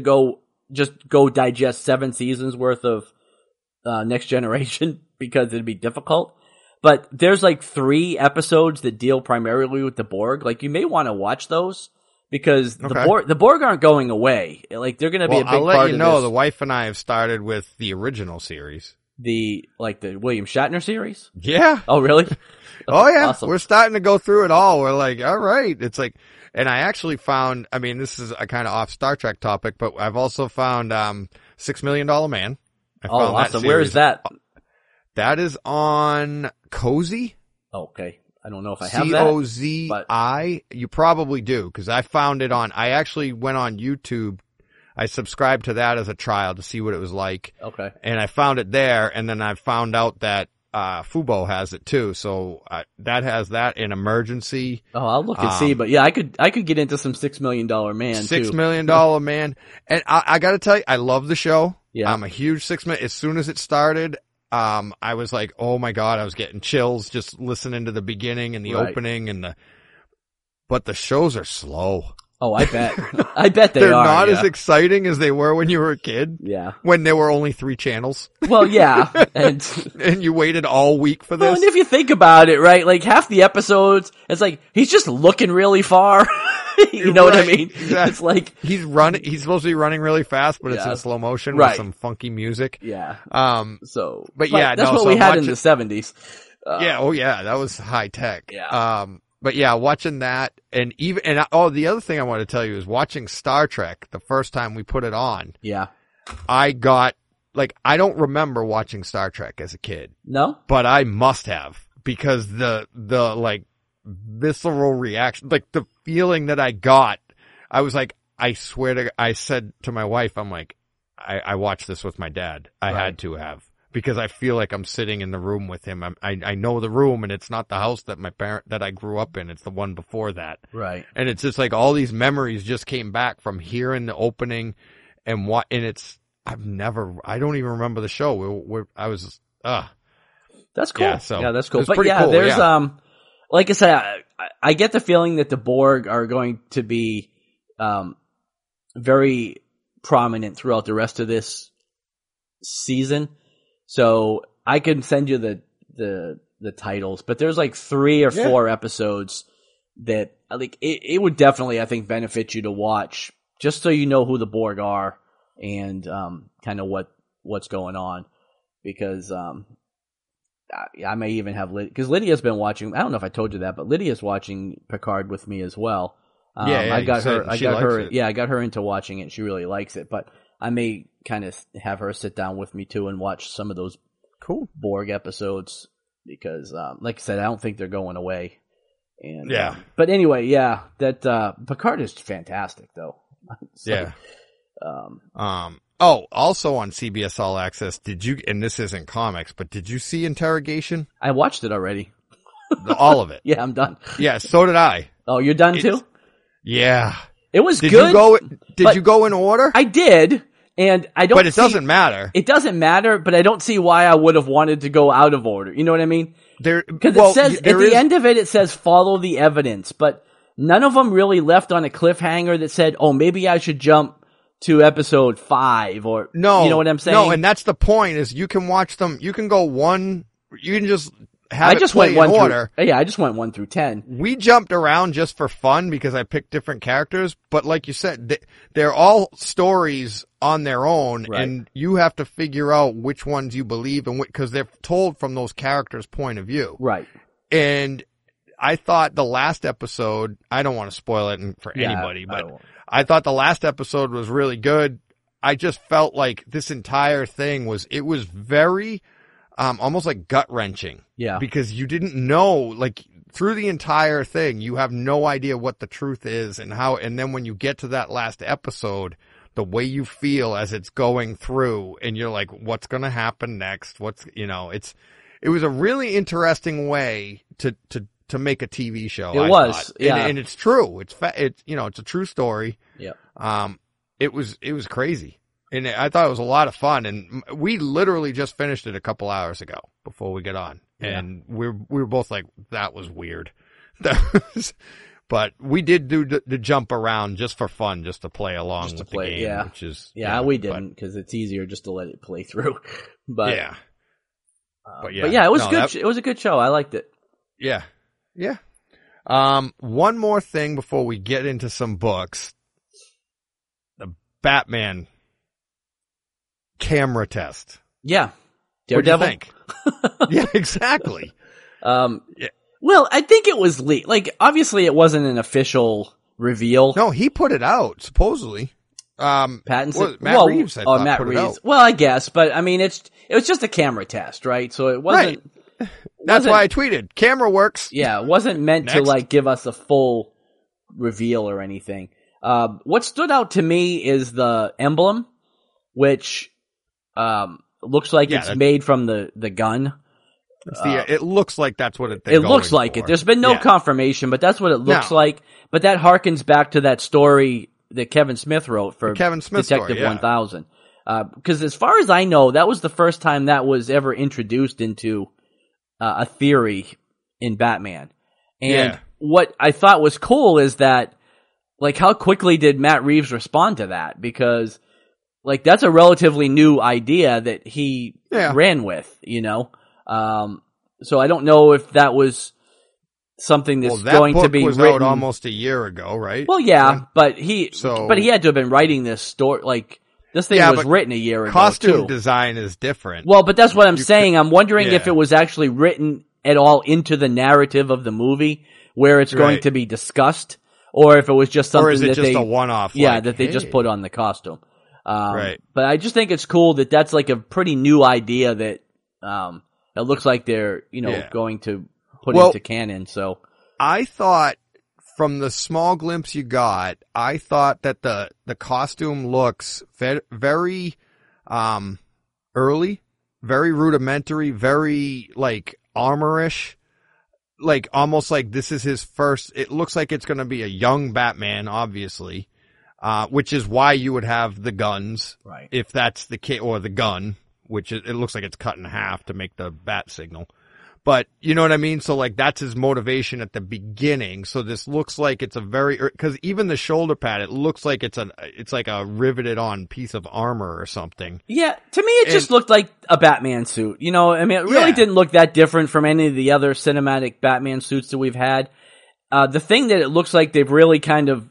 go digest 7 seasons worth of Next Generation because it'd be difficult. But there's like 3 episodes that deal primarily with the Borg. Like, you may want to watch those because the Borg aren't going away. Like, they're going to be a big part of this. I'll let you know, the wife and I have started with the original series. The William Shatner series? Yeah. Oh, really? Oh, yeah. Awesome. We're starting to go through it all. We're like, all right. It's like, and I actually found, I mean, this is a kind of off Star Trek topic, but I've also found $6 Million Man. Awesome. Where is that? That is on Cozy. Okay. I don't know if I have that. COZI. You probably do, because I found it on, I actually went on YouTube. I subscribed to that as a trial to see what it was like. Okay. And I found it there, and then I found out that Fubo has it too. So that has that in Emergency. Oh, I'll look and see. But yeah, I could get into some $6 Million Man too. $6 Million Man. And I got to tell you, I love the show. Yeah. I'm a huge 6 Million. As soon as it started, I was like, oh my God, I was getting chills just listening to the beginning and the opening but the shows are slow. Oh, I bet. I bet they're not as exciting as they were when you were a kid. Yeah. When there were only 3 channels. Well, yeah. And you waited all week for this. Well, and if you think about it, right, like half the episodes, it's like, he's just looking really far. You know what I mean? Exactly. It's like, he's supposed to be running really fast, but it's in slow motion with some funky music. Yeah. But yeah, that's what we had in the 70s. That was high tech. Yeah. But yeah, watching that the other thing I want to tell you is watching Star Trek the first time we put it on. Yeah. I got, like, I don't remember watching Star Trek as a kid. No? But I must have, because the like visceral reaction, like the feeling that I got, I was like, I said to my wife, I'm like, I watched this with my dad. I had to have. Because I feel like I'm sitting in the room with him. I know the room, and it's not the house that I grew up in. It's the one before that. Right. And it's just like all these memories just came back from hearing the opening I don't even remember the show. That's cool. Yeah, that's cool. But cool, there's, like I said, I get the feeling that the Borg are going to be, very prominent throughout the rest of this season. So I can send you the titles, but there's like 3 or 4 episodes that like it would definitely, I think, benefit you to watch just so you know who the Borg are and kind of what's going on, because I may even have because Lydia's been watching. I don't know if I told you that, but Lydia's watching Picard with me as well. I got her into watching it. She really likes it, but I may kind of have her sit down with me too and watch some of those Borg episodes because, like I said, I don't think they're going away. And but anyway, that Picard is fantastic though. So, also on CBS All Access, and this isn't comics, but did you see Interrogation? I watched it already. All of it. Yeah, I'm done. Yeah, so did I. Oh, you're done too? Yeah. It was good. Did you go in order? I did. And I don't. But it doesn't matter. It doesn't matter. But I don't see why I would have wanted to go out of order. You know what I mean? Because it says at the end of it says follow the evidence, but none of them really left on a cliffhanger that said, "Oh, maybe I should jump to episode 5," or no. You know what I'm saying? No, and that's the point. Is you can watch them. You can go one. You can just have it play in order. I just went 1 through 10. We jumped around just for fun because I picked different characters, but like you said, they're all stories on their own, and you have to figure out which ones you believe and because they're told from those characters' point of view. Right. And I thought the last episode, I don't want to spoil it for anybody, but I thought the last episode was really good. I just felt like this entire thing was very, almost like gut-wrenching. Yeah. Because you didn't know, like, through the entire thing, you have no idea what the truth is and then when you get to that last episode, the way you feel as it's going through and you're like, what's going to happen next? It was a really interesting way to make a TV show. It was. Yeah. And it's true. It's a true story. Yeah. It was crazy. And I thought it was a lot of fun, and we literally just finished it a couple hours ago before we get on, and we were both like, "That was weird," but But we did do the jump around just for fun, just to play along with the game. Yeah, which is, we didn't because it's easier just to let it play through. But yeah. But yeah, it was good. It was a good show. I liked it. Yeah. Yeah. One more thing before we get into some books. The Batman camera test. Yeah. Daredevil. What do you think? Yeah, exactly. Yeah. Well, I think it was leaked. Like, obviously it wasn't an official reveal. No, he put it out, supposedly. Pattinson? Matt Reeves, I thought, Matt put Reeves. it out. Well, I guess, but I mean, it was just a camera test, right? So it wasn't. Right. That's why I tweeted. Camera works. Yeah, it wasn't meant to like give us a full reveal or anything. What stood out to me is the emblem, which looks like it's made from the gun. It looks like that's what it. It looks like it. There's been no confirmation, but that's what it looks like. But that harkens back to that story that Kevin Smith wrote for Detective 1000. Because as far as I know, that was the first time that was ever introduced into a theory in Batman. And what I thought was cool is that, like, how quickly did Matt Reeves respond to that? Because, like, that's a relatively new idea that he ran with, you know? So I don't know if that was something that's going to be was written out almost a year ago, right? Well, yeah, but he had to have been writing this story. Like, this thing was written a year ago. Costume design is different. Well, but that's what I'm saying. I'm wondering if it was actually written at all into the narrative of the movie where it's going to be discussed, or if it was just something that just a one-off. Yeah, that they just put on the costume. Right. But I just think it's cool that that's like a pretty new idea that it looks like they're going to put into canon. So I thought, from the small glimpse you got, I thought that the costume looks very early, very rudimentary, very like armorish, like almost like this is his first. It looks like it's going to be a young Batman, obviously, which is why you would have the guns, right? If that's the case, or the gun, which it looks like it's cut in half to make the bat signal. But you know what I mean? So like that's his motivation at the beginning. So this looks like it's cause even the shoulder pad, it looks like it's like a riveted on piece of armor or something. Yeah. To me, it just looked like a Batman suit. You know, I mean, it really didn't look that different from any of the other cinematic Batman suits that we've had. The thing that it looks like they really kind of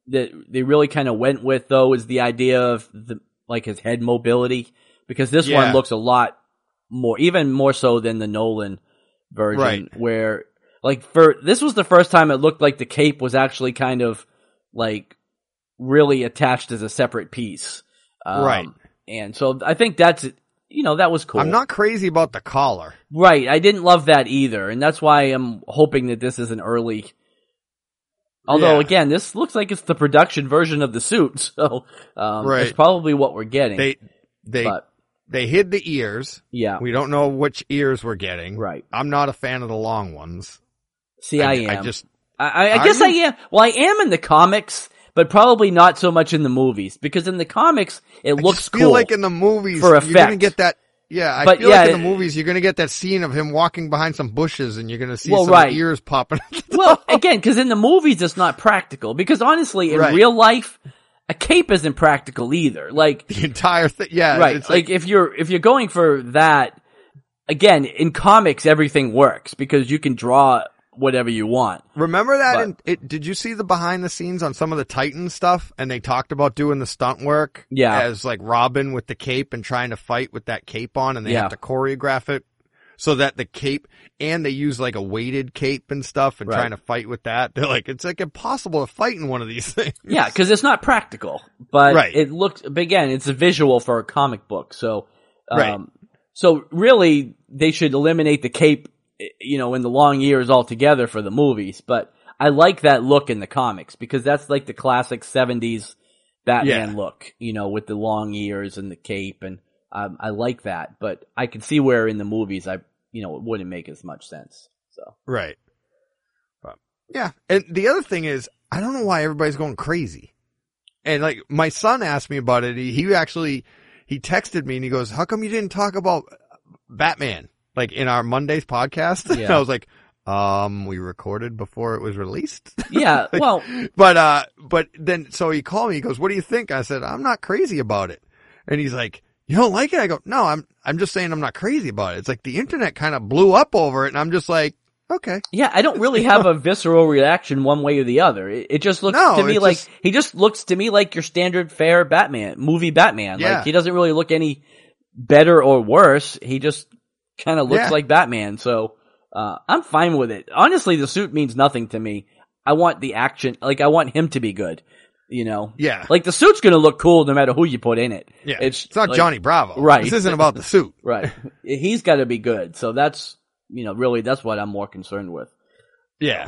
went with though is the idea of his head mobility, because this one looks a lot more, even more so than the Nolan version, where this was the first time it looked like the cape was actually kind of like really attached as a separate piece. Right. And so I think that was cool. I'm not crazy about the collar. Right. I didn't love that either. And that's why I'm hoping that this is an early, although again, this looks like it's the production version of the suit. So, it's probably what we're getting. They hid the ears. Yeah. We don't know which ears we're getting. Right. I'm not a fan of the long ones. See, I am. I guess I am. Well, I am in the comics, but probably not so much in the movies, because in the comics, it looks cool. I feel like in the movies, for effect. You're going to get that. Yeah, I feel like in the movies, you're going to get that scene of him walking behind some bushes, and you're going to see some ears popping. Well, again, because in the movies, it's not practical. Because honestly, in real life, a cape isn't practical either. Like the entire thing, right? It's like if you're going for that, again, in comics everything works because you can draw whatever you want. Remember that? Did you see the behind the scenes on some of the Titan stuff? And they talked about doing the stunt work, as like Robin with the cape and trying to fight with that cape on, and they have to choreograph it so that the cape, and they use like a weighted cape and stuff and trying to fight with that. They're like, it's like impossible to fight in one of these things. Yeah, because it's not practical, but it looks, again, it's a visual for a comic book. So, so really they should eliminate the cape, in the long years altogether for the movies. But I like that look in the comics because that's like the classic 70s Batman look, with the long ears and the cape, and I like that, but I can see where in the movies it wouldn't make as much sense. So right, but, and the other thing is, I don't know why everybody's going crazy. And like my son asked me about it. He texted me and he goes, "How come you didn't talk about Batman like in our Monday's podcast?" And I was like, We recorded before it was released. Yeah, well, but then, so he called me, he goes, what do you think? I said, I'm not crazy about it. And he's like, you don't like it? I go, no, I'm just saying I'm not crazy about it. It's like the internet kind of blew up over it, and I'm just like, okay. Yeah, I don't really have a visceral reaction one way or the other. It just looks to me like, he just looks to me like your standard fare movie Batman. Yeah. Like, he doesn't really look any better or worse. He just kind of looks like Batman. So, I'm fine with it. Honestly, the suit means nothing to me. I want the action, like, I want him to be good. You know? Yeah. Like, the suit's gonna look cool no matter who you put in it. Yeah. It's not like, Johnny Bravo. Right. This isn't about the suit. Right. He's gotta be good. So that's, you know, really, that's what I'm more concerned with. Yeah.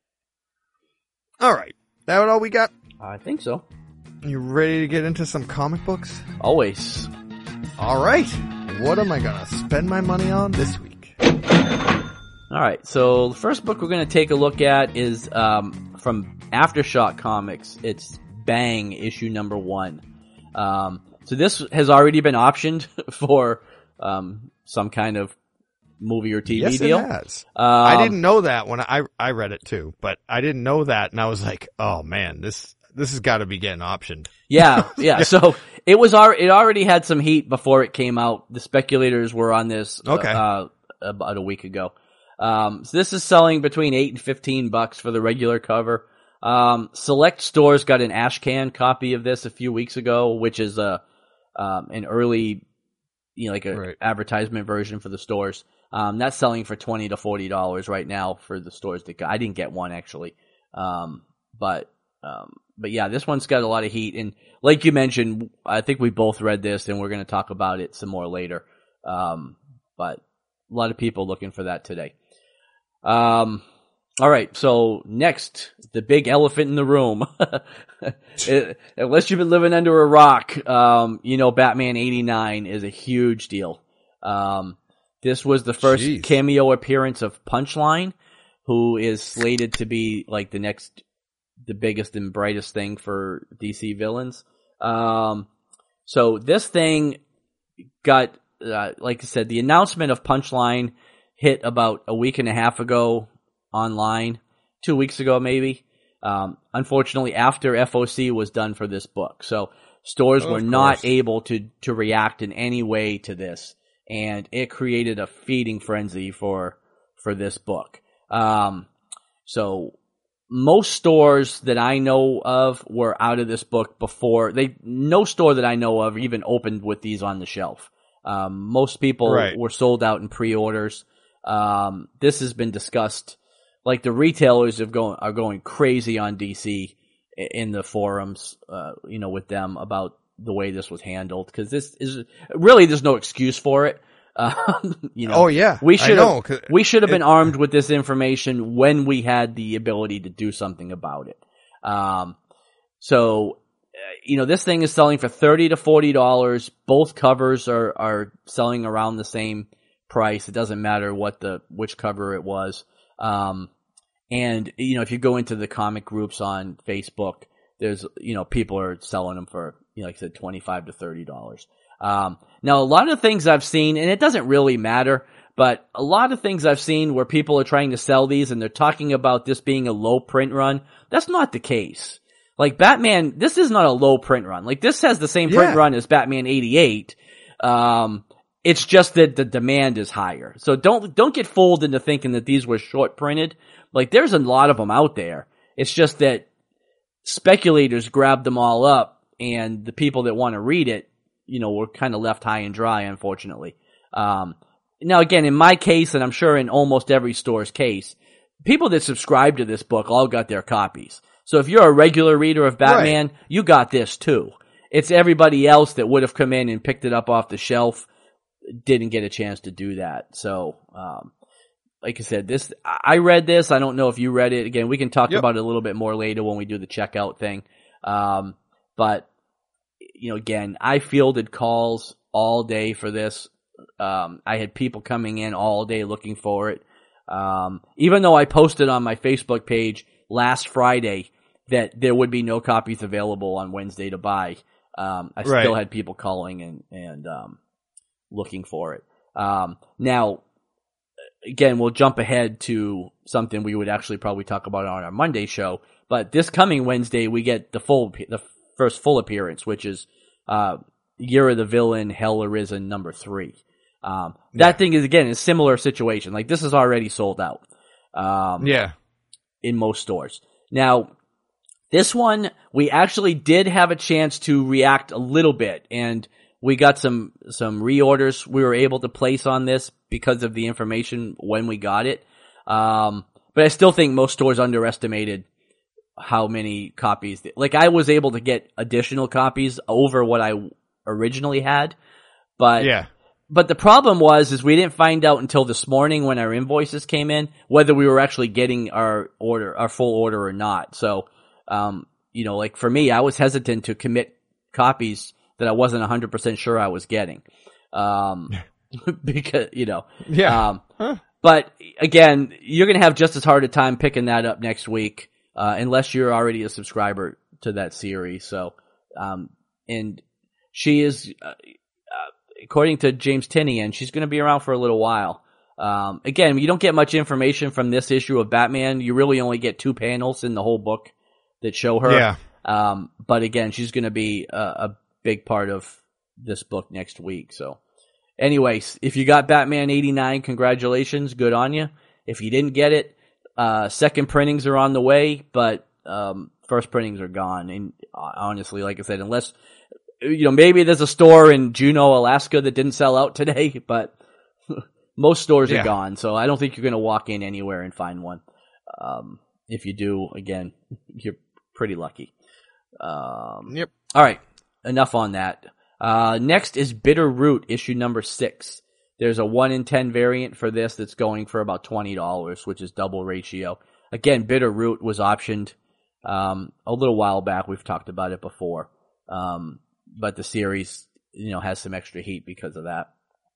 All right. That all we got? I think so. You ready to get into some comic books? Always. All right. What am I gonna spend my money on this week? All right. So the first book we're going to take a look at is from Aftershock Comics. It's Bang, issue number 1. So this has already been optioned for some kind of movie or TV deal. Yes, it has. I didn't know that when I read it too, but I didn't know that, and I was like, oh man, this has got to be getting optioned. Yeah. So it already had some heat before it came out. The speculators were on this about a week ago. So this is selling between $8 and $15 for the regular cover. Select stores got an Ashcan copy of this a few weeks ago, which is an early, you know, like a advertisement version for the stores. That's selling for $20 to $40 right now for the stores that got. I didn't get one actually. But yeah, this one's got a lot of heat, and like you mentioned, I think we both read this, and we're going to talk about it some more later. But a lot of people looking for that today. All right. So next, the big elephant in the room. Unless you've been living under a rock, you know, Batman 89 is a huge deal. This was the first cameo appearance of Punchline, who is slated to be like the biggest and brightest thing for DC villains. So this thing got, like I said, the announcement of Punchline hit about a week and a half ago online, 2 weeks ago maybe. Unfortunately, after FOC was done for this book. So stores were not able to react in any way to this. And it created a feeding frenzy for this book. So most stores that I know of were out of this book before no store that I know of even opened with these on the shelf. Most people were sold out in pre-orders. This has been discussed. Like, the retailers are going crazy on DC in the forums, you know, with them about the way this was handled, because this is really, there's no excuse for it. You know, we should have been armed with this information when we had the ability to do something about it. So, you know, this thing is selling for $30 to $40. Both covers are selling around the same price. It doesn't matter which cover it was. And, you know, if you go into the comic groups on Facebook, there's, you know, people are selling them for, you know, like I said, $25 to $30. Now a lot of things I've seen, and it doesn't really matter, but a lot of things I've seen where people are trying to sell these and they're talking about this being a low print run. That's not the case. Like, Batman, this is not a low print run. Like, this has the same print run as Batman 88. It's just that the demand is higher. So don't get fooled into thinking that these were short printed. Like, there's a lot of them out there. It's just that speculators grabbed them all up, and the people that want to read it, you know, were kind of left high and dry, unfortunately. Now again, in my case, and I'm sure in almost every store's case, people that subscribe to this book all got their copies. So if you're a regular reader of Batman, you got this too. It's everybody else that would have come in and picked it up off the shelf didn't get a chance to do that. So, like I said, I read this. I don't know if you read it. Again, we can talk about it a little bit more later when we do the checkout thing. But, you know, again, I fielded calls all day for this. I had people coming in all day looking for it. Even though I posted on my Facebook page last Friday that there would be no copies available on Wednesday to buy, I still had people calling and looking for it. Now, again, we'll jump ahead to something we would actually probably talk about on our Monday show. But this coming Wednesday, we get the first full appearance, which is Year of the Villain, Hell Arisen #3. That thing is, again, a similar situation. Like, this is already sold out. In most stores. Now, this one, we actually did have a chance to react a little bit, and we got some reorders we were able to place on this because of the information when we got it. But I still think most stores underestimated how many copies. Like, I was able to get additional copies over what I originally had, but the problem is we didn't find out until this morning when our invoices came in whether we were actually getting our full order or not. So, like for me, I was hesitant to commit copies that I wasn't 100% sure I was getting. Because, but again, you're going to have just as hard a time picking that up next week, unless you're already a subscriber to that series. So, and she is, according to James Tynion, she's going to be around for a little while. Again, you don't get much information from this issue of Batman. You really only get 2 panels in the whole book that show her. But again, she's going to be a big part of this book next week. So anyways, if you got Batman 89, congratulations. Good on you. If you didn't get it, second printings are on the way, but first printings are gone. And honestly, like I said, unless, maybe there's a store in Juneau, Alaska that didn't sell out today, but most stores are gone. So I don't think you're going to walk in anywhere and find one. If you do, again, you're pretty lucky. All right. Enough on that. Next is Bitter Root, issue #6. There's a 1 in 10 variant for this that's going for about $20, which is double ratio. Again, Bitter Root was optioned a little while back. We've talked about it before. But the series, has some extra heat because of that.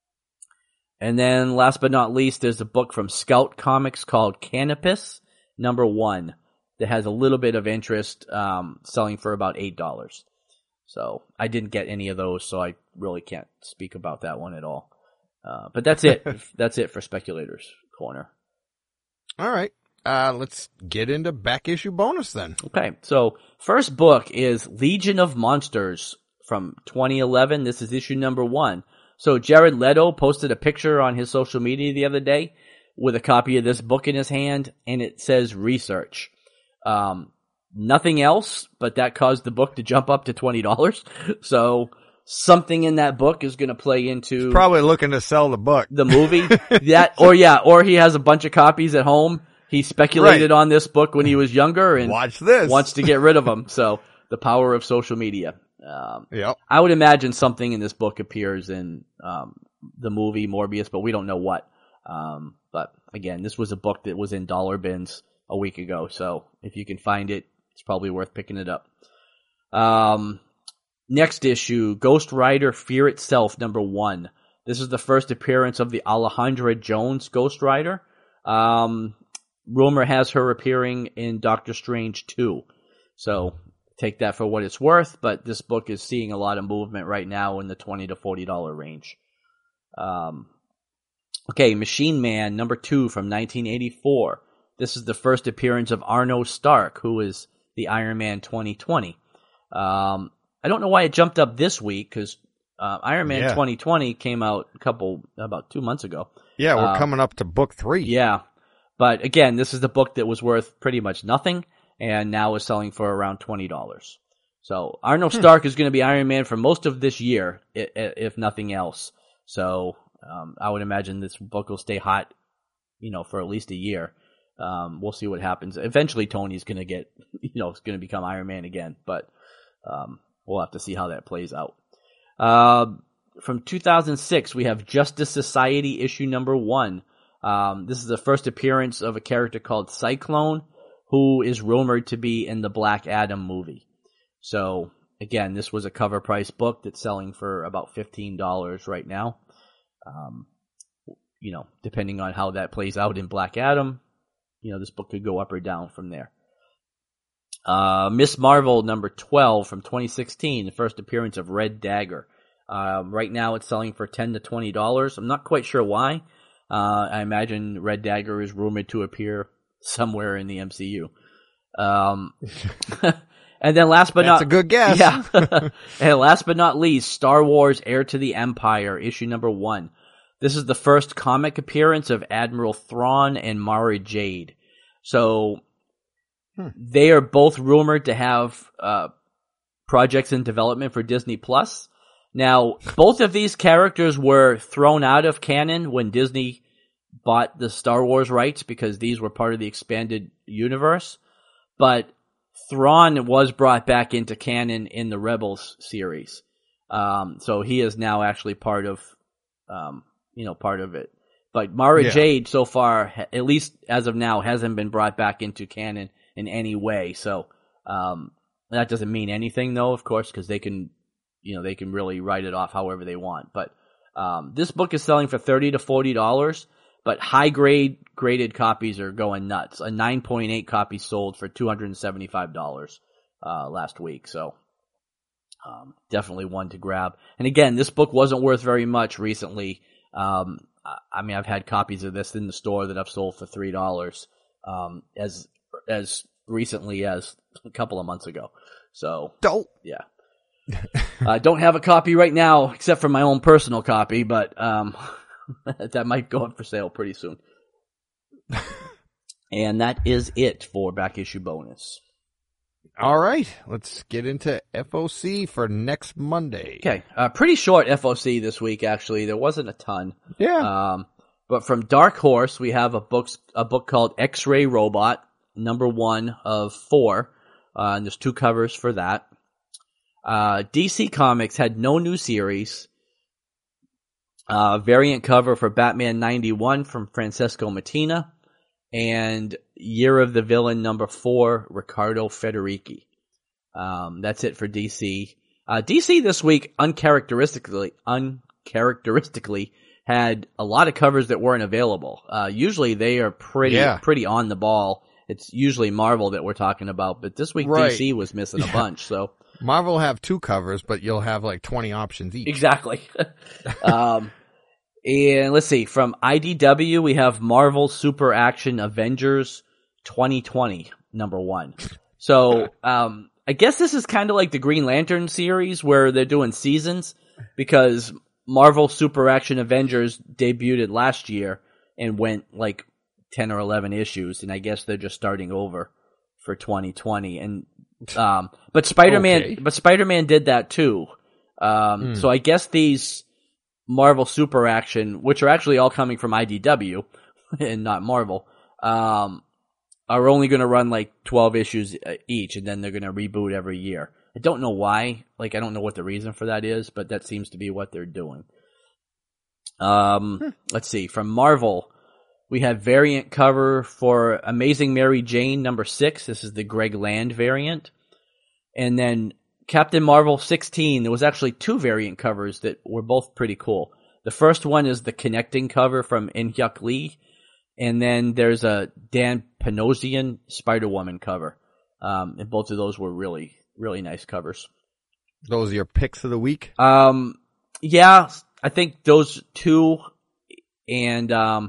And then last but not least, there's a book from Scout Comics called Canopus #1 that has a little bit of interest, selling for about $8. So I didn't get any of those, so I really can't speak about that one at all. But that's it. That's it for Speculators Corner. All right. Let's get into back issue bonus then. Okay. So first book is Legion of Monsters from 2011. This is issue #1. So Jared Leto posted a picture on his social media the other day with a copy of this book in his hand, and it says research. Nothing else, but that caused the book to jump up to $20. So something in that book is going to play into... He's probably looking to sell the book. The movie. Or he has a bunch of copies at home. He speculated on this book when he was younger and watch this. Wants to get rid of them. So the power of social media. I would imagine something in this book appears in the movie Morbius, but we don't know what. But again, this was a book that was in dollar bins a week ago. So if you can find it, it's probably worth picking it up. Next issue, Ghost Rider Fear Itself #1. This is the first appearance of the Alejandra Jones Ghost Rider. Rumor has her appearing in Doctor Strange 2. So take that for what it's worth, but this book is seeing a lot of movement right now in the $20 to $40 range. Okay, Machine Man #2 from 1984. This is the first appearance of Arno Stark, who is the Iron Man 2020. I don't know why it jumped up this week, because Iron Man 2020 came out about 2 months ago. Yeah, we're coming up to book 3. Yeah. But again, this is the book that was worth pretty much nothing, and now is selling for around $20. So Arno Stark is going to be Iron Man for most of this year, if nothing else. So I would imagine this book will stay hot, for at least a year. We'll see what happens. Eventually, Tony's going to get, is going to become Iron Man again, but we'll have to see how that plays out. From 2006, we have Justice Society issue #1. This is the first appearance of a character called Cyclone, who is rumored to be in the Black Adam movie. So, again, this was a cover price book that's selling for about $15 right now. Depending on how that plays out in Black Adam, this book could go up or down from there. Miss Marvel #12 from 2016, the first appearance of Red Dagger. Right now it's selling for $10 to $20. I'm not quite sure why. I imagine Red Dagger is rumored to appear somewhere in the MCU. And then last but That's a good guess. Yeah. And last but not least, Star Wars Heir to the Empire, issue number 1. This is the first comic appearance of Admiral Thrawn and Mara Jade. So they are both rumored to have projects in development for Disney Plus. Now, both of these characters were thrown out of canon when Disney bought the Star Wars rights because these were part of the expanded universe. But Thrawn was brought back into canon in the Rebels series. So he is now actually part of it. But Mara Jade so far, at least as of now, hasn't been brought back into canon in any way. So, that doesn't mean anything though, of course, because they can really write it off however they want. But, this book is selling for $30 to $40, but graded copies are going nuts. A 9.8 copy sold for $275, last week. So, definitely one to grab. And again, this book wasn't worth very much recently. I've had copies of this in the store that I've sold for $3, as recently as a couple of months ago. So, yeah. I don't have a copy right now, except for my own personal copy, but, that might go up for sale pretty soon. And that is it for Back Issue Bonus. All right, let's get into FOC for next Monday. Okay, pretty short FOC this week, actually. There wasn't a ton. Yeah. But from Dark Horse, we have a book called X-Ray Robot, number 1 of 4. And there's 2 covers for that. DC Comics had no new series. Variant cover for Batman 91 from Francesco Mattina. And Year of the Villain number 4, Riccardo Federici. That's it for DC. DC this week uncharacteristically had a lot of covers that weren't available. Usually they are pretty on the ball. It's usually Marvel that we're talking about, but this week DC was missing a bunch, so. Marvel have 2 covers, but you'll have like 20 options each. Exactly. And let's see, from IDW, we have Marvel Super Action Avengers 2020, number 1. So, I guess this is kind of like the Green Lantern series where they're doing seasons, because Marvel Super Action Avengers debuted last year and went like 10 or 11 issues, and I guess they're just starting over for 2020. And, but Spider-Man did that too. So I guess these Marvel Super Action, which are actually all coming from IDW and not Marvel, are only going to run like 12 issues each, and then they're going to reboot every year. I don't know why. Like, I don't know what the reason for that is, but that seems to be what they're doing. Let's see. From Marvel, we have variant cover for Amazing Mary Jane number 6. This is the Greg Land variant. And then Captain Marvel 16, there was actually 2 variant covers that were both pretty cool. The first one is the connecting cover from In-Hyuk Lee, and then there's a Dan Panosian Spider-Woman cover. And both of those were really, really nice covers. Those are your picks of the week? Yeah, I think those 2 and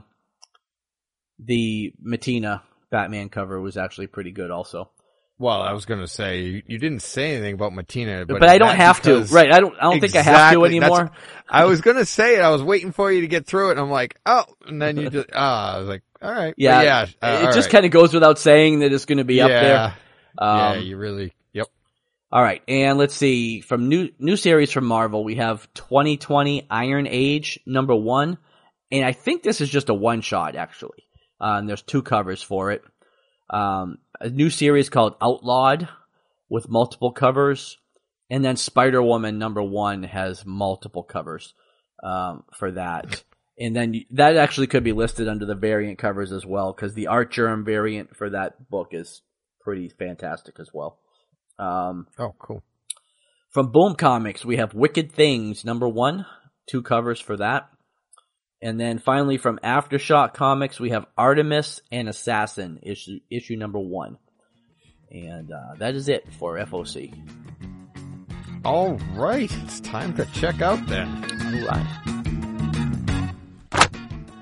the Mattina Batman cover was actually pretty good also. Well, I was going to say, you didn't say anything about Mattina, but I don't have to. Right, I don't think I have to anymore. I was going to say it. I was waiting for you to get through it, and I'm like, oh, and then you just, I was like, all right. Yeah, it just kind of goes without saying that it's going to be up there. Yeah, you really, yep. All right, and let's see, from new series from Marvel, we have 2020 Iron Age number 1, and I think this is just a one-shot, actually. And there's 2 covers for it. A new series called Outlawed with multiple covers, and then Spider-Woman number 1 has multiple covers for that. And then that actually could be listed under the variant covers as well, because the Art Germ variant for that book is pretty fantastic as well. Oh, cool. From Boom Comics, we have Wicked Things number 1, 2 covers for that. And then finally from Aftershock Comics, we have Artemis and Assassin, issue number 1. And that is it for FOC. All right. It's time to check out then. All right.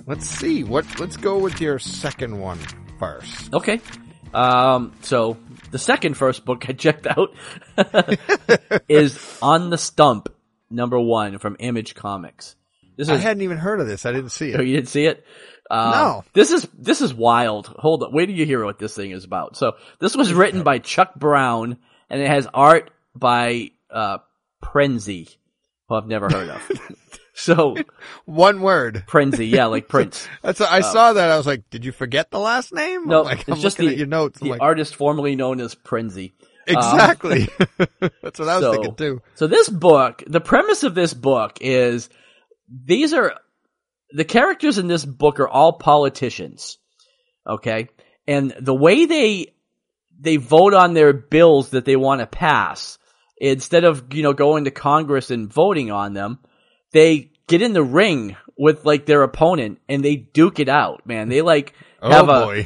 Let's see. Let's go with your second one first. Okay. So the first book I checked out is On the Stump, #1 from Image Comics. I hadn't even heard of this. I didn't see it. Oh, you didn't see it? No. This is wild. Hold on. Wait till you hear what this thing is about. So this was written by Chuck Brown, and it has art by Prenzy, who I've never heard of. So one word. Prenzy, yeah, like Prince. I saw that. I was like, did you forget the last name? No, I'm it's just looking at your notes. The artist formerly known as Prenzy. Exactly. That's what I was thinking too. So this book, the premise of this book is the characters in this book are all politicians. Okay? And the way they vote on their bills that they want to pass, instead of, going to Congress and voting on them, they get in the ring with like their opponent and they duke it out, man. They have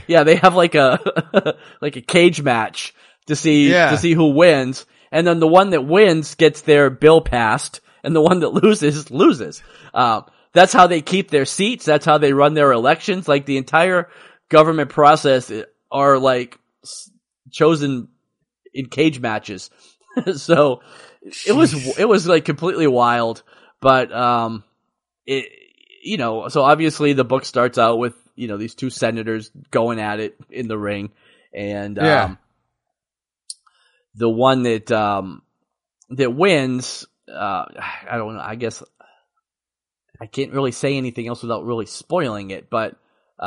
a like a cage match to see who wins. And then the one that wins gets their bill passed and the one that loses. That's how they keep their seats. That's how they run their elections. Like the entire government process are like chosen in cage matches. So it was like completely wild. But, so obviously the book starts out with, these two senators going at it in the ring. And, the one that wins, I don't know, I guess I can't really say anything else without really spoiling it, but,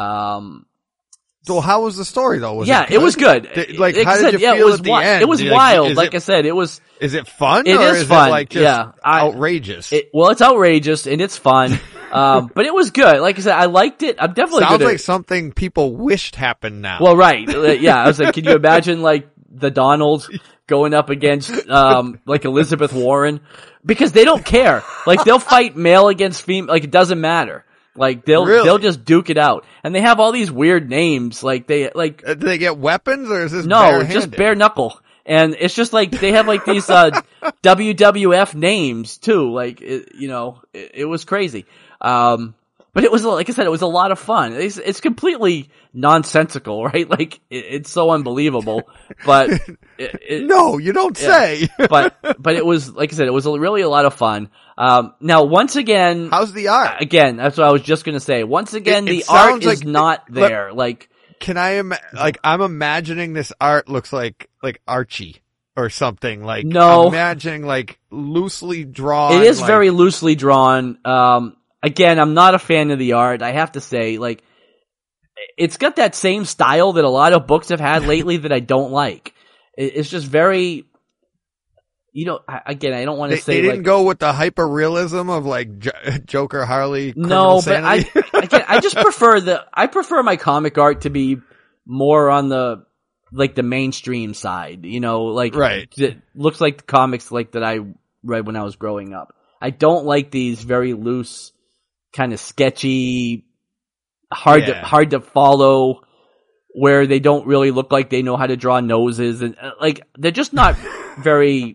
so how was the story though? It was good. How did you feel at the end? It was wild. Like I said, it was. Is it fun? It is fun. It like just outrageous? It's outrageous and it's fun. But it was good. Like I said, I liked it. I'm definitely sounds like something people wished happened now. Well, right. Yeah. I was like, can you imagine like the Donald going up against, like Elizabeth Warren? Because they don't care. Like they'll fight male against female. Like it doesn't matter. Like they'll just duke it out, and they have all these weird names. Like do they get weapons or is this no, just bare knuckle, and it's just like they have like these WWF names too. Like it was crazy. But it was, like I said, it was a lot of fun. It's completely nonsensical, right? Like it's so unbelievable, but no, you don't say. but it was, like I said, it was really a lot of fun. Now once again, how's the art? Again, that's what I was just gonna say. Once again, the art is not there. Can I'm imagining this art looks like Archie or something. Like no, I'm imagining like loosely drawn. It is very loosely drawn. Again, I'm not a fan of the art. I have to say, like, it's got that same style that a lot of books have had lately that I don't like. It's just very, again, I don't want to say they didn't go with the hyper realism of like Joker, Harley. No, but I just prefer my comic art to be more on the mainstream side. Right. It looks like the comics like that I read when I was growing up. I don't like these very loose, kind of sketchy, hard to follow, where they don't really look like they know how to draw noses, and they're just not very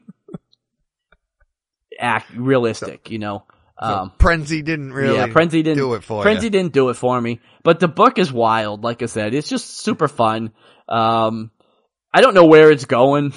realistic, So Prenzy didn't really do it for Prenzy didn't do it for me, but the book is wild. Like I said, it's just super fun. I don't know where it's going.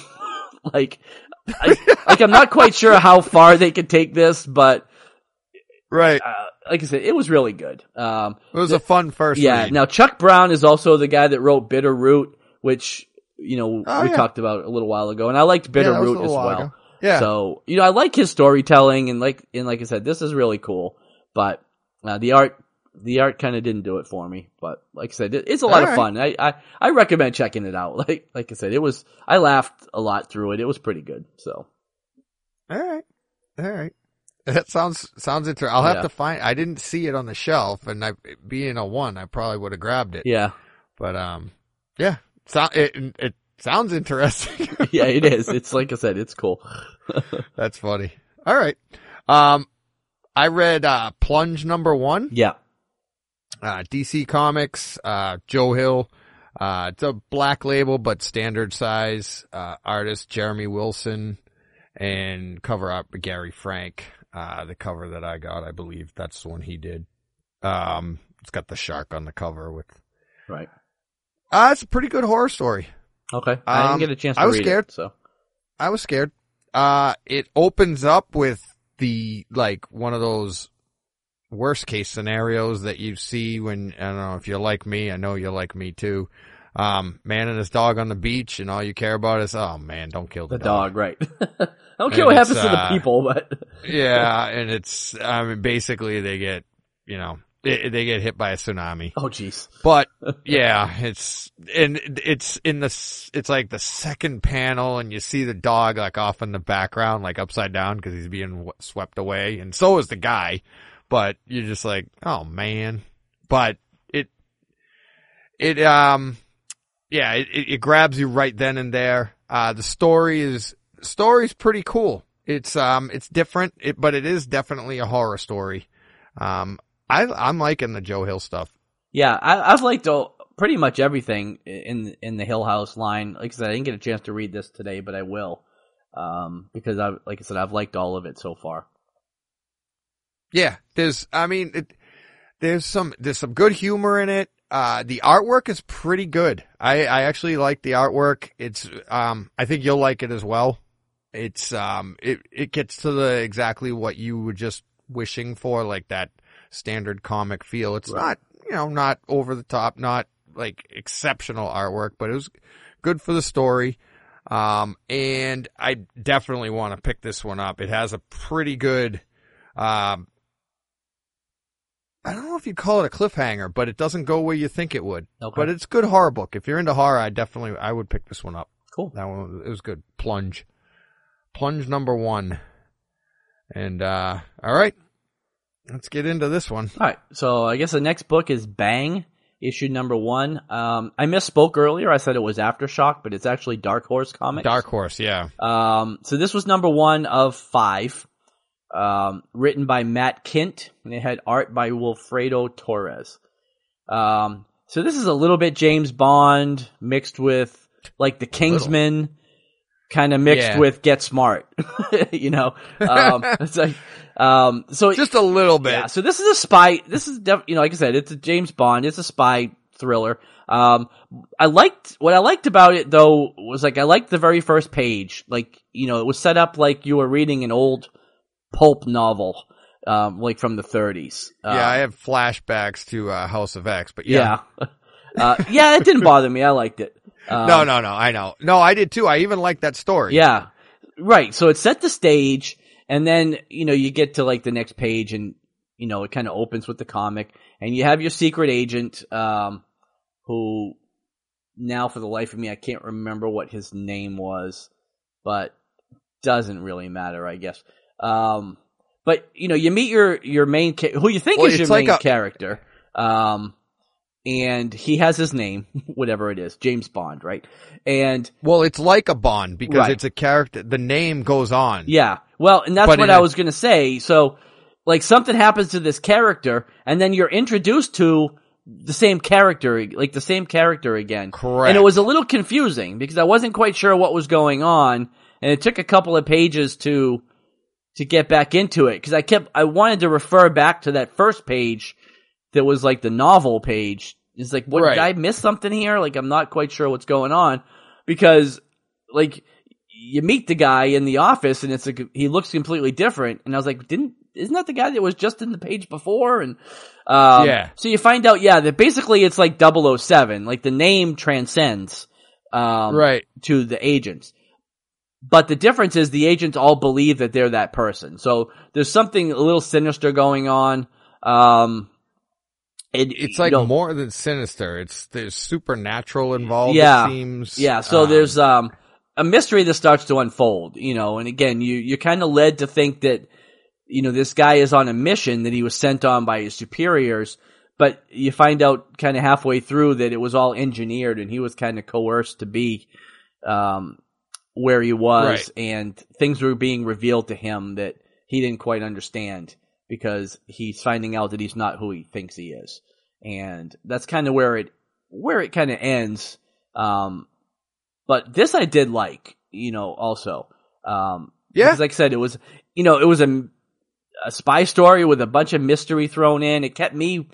I'm not quite sure how far they could take this, but right. Like I said, it was really good. It was a fun first read. Now Chuck Brown is also the guy that wrote Bitter Root, which, we talked about a little while ago, and I liked Bitter Root as well. Ago. Yeah. So, I like his storytelling, and like I said, this is really cool, but, the art kind of didn't do it for me, but like I said, it's a lot of fun. I recommend checking it out. Like I said, I laughed a lot through it. It was pretty good. So. All right. That sounds interesting. I'll have to find, I didn't see it on the shelf, and being a one, I probably would have grabbed it. Yeah. But, it sounds interesting. Yeah, it is. It's like I said, it's cool. That's funny. All right. I read, Plunge #1. Yeah. DC Comics, Joe Hill. It's a black label, but standard size, artist Jeremy Wilson, and cover up Gary Frank. The cover that I got, I believe that's the one he did. it's got the shark on the cover with. Right. It's a pretty good horror story. Okay. I didn't get a chance to read it. I was scared. So I was scared. It opens up with one of those worst case scenarios that you see when, I don't know if you're like me, I know you're like me too. Man and his dog on the beach, and all you care about is, oh man, don't kill the dog. Right. I don't care what happens to the people, but. Yeah, and basically they get, they get hit by a tsunami. Oh jeez. But, yeah, it's like the second panel, and you see the dog like off in the background, like upside down, because he's being swept away, and so is the guy. But you're just like, oh man. But it grabs you right then and there. The story's pretty cool. It's different, but it is definitely a horror story. I'm liking the Joe Hill stuff. Yeah, I've liked pretty much everything in the Hill House line. Like I said, I didn't get a chance to read this today, but I will. Because I've liked all of it so far. Yeah, there's some good humor in it. The artwork is pretty good. I actually like the artwork. It's, I think you'll like it as well. It's, it gets to exactly what you were just wishing for, like that standard comic feel. It's not, not over the top, not like exceptional artwork, but it was good for the story. And I definitely want to pick this one up. It has a pretty good, I don't know if you'd call it a cliffhanger, but it doesn't go where you think it would. Okay. But it's a good horror book. If you're into horror, I would pick this one up. Cool. That one, it was good. Plunge number 1. And, all right. Let's get into this one. All right. So I guess the next book is Bang, issue number 1. I misspoke earlier. I said it was Aftershock, but it's actually Dark Horse Comics. Dark Horse, yeah. So this was number 1 of 5. Written by Matt Kindt, and it had art by Wilfredo Torres. So this is a little bit James Bond mixed with like the Kingsman, kind of mixed with Get Smart. It's like, so just a little bit. Yeah. So this is a spy. This is like I said, it's a James Bond. It's a spy thriller. What I liked about it though was I liked the very first page. It was set up like you were reading an old pulp novel, like from the 30s. I have flashbacks to House of X, but yeah. It didn't bother me. I liked it. No, I know. No, I did too. I even liked that story. Yeah. Right. So it set the stage, and then, you get to like the next page, and, it kind of opens with the comic, and you have your secret agent, who now for the life of me, I can't remember what his name was, but doesn't really matter, I guess. But you meet your main who you think is your main character, and he has his name, whatever it is, James Bond, right? And it's like a Bond because it's a character. The name goes on. Yeah, well, and that's what I was gonna say. So, like, something happens to this character, and then you're introduced to the same character again. Correct. And it was a little confusing because I wasn't quite sure what was going on, and it took a couple of pages to get back into it, because I wanted to refer back to that first page that was like the novel page. It's like, what, did I miss something here? Like, I'm not quite sure what's going on, because like you meet the guy in the office and it's like, he looks completely different. And I was like, isn't that the guy that was just in the page before? And, so you find out, that basically it's like 007, like the name transcends, to the agents. But the difference is the agents all believe that they're that person. So there's something a little sinister going on. It's like more than sinister. There's supernatural involved. Yeah. It seems. Yeah. So there's, a mystery that starts to unfold, and again, you're kind of led to think that, this guy is on a mission that he was sent on by his superiors, but you find out kind of halfway through that it was all engineered and he was kind of coerced to be, where he was, and things were being revealed to him that he didn't quite understand, because he's finding out that he's not who he thinks he is. And that's kind of where it kind of ends. But this I did like, also. Because like I said, it was a spy story with a bunch of mystery thrown in. It kept me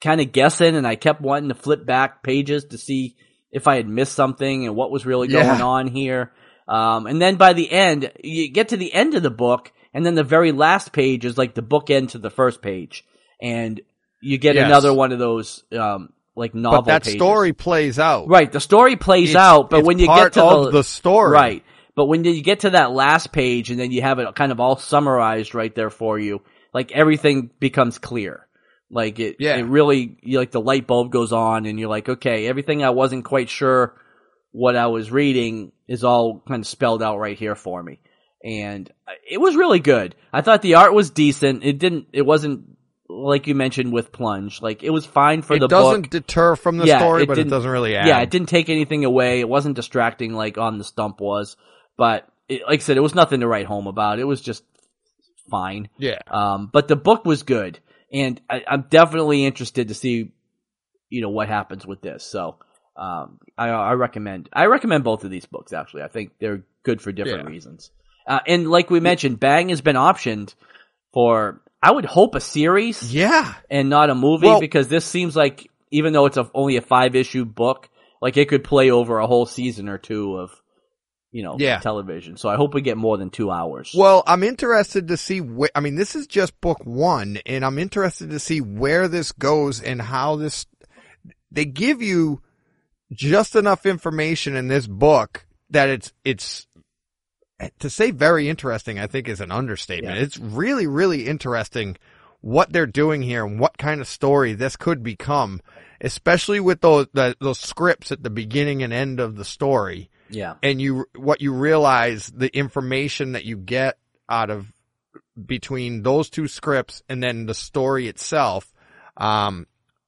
kind of guessing, and I kept wanting to flip back pages to see if I had missed something and what was really going on here. And then by the end, you get to the end of the book, and then the very last page is like the bookend to the first page. And you get another one of those, like novel But that pages. story plays out. Right, the story plays out, but when you get to the story. Right. But when you get to that last page and then you have it kind of all summarized right there for you, like everything becomes clear. Like it really, like the light bulb goes on and you're like, okay, everything I wasn't quite sure what I was reading is all kind of spelled out right here for me. And it was really good. I thought the art was decent. It wasn't like you mentioned with Plunge. Like it was fine for the book. It doesn't deter from the story, but it doesn't really add. Yeah, it didn't take anything away. It wasn't distracting like On the Stump was. But like I said, it was nothing to write home about. It was just fine. Yeah. But the book was good. And I'm definitely interested to see, what happens with this. So, I recommend both of these books, actually. I think they're good for different reasons. And like we mentioned, Bang has been optioned for, I would hope, a series. Yeah. And not a movie, because this seems like, even though it's only a 5-issue book, like it could play over a whole season or two of, television. So I hope we get more than 2 hours. Well, I'm interested to see this is just book 1, and I'm interested to see where this goes and how they give you just enough information in this book that it's to say very interesting, I think is an understatement. Yeah. It's really, really interesting what they're doing here and what kind of story this could become, especially with those scripts at the beginning and end of the story. Yeah. And what you realize, the information that you get out of between those two scripts and then the story itself. Thomas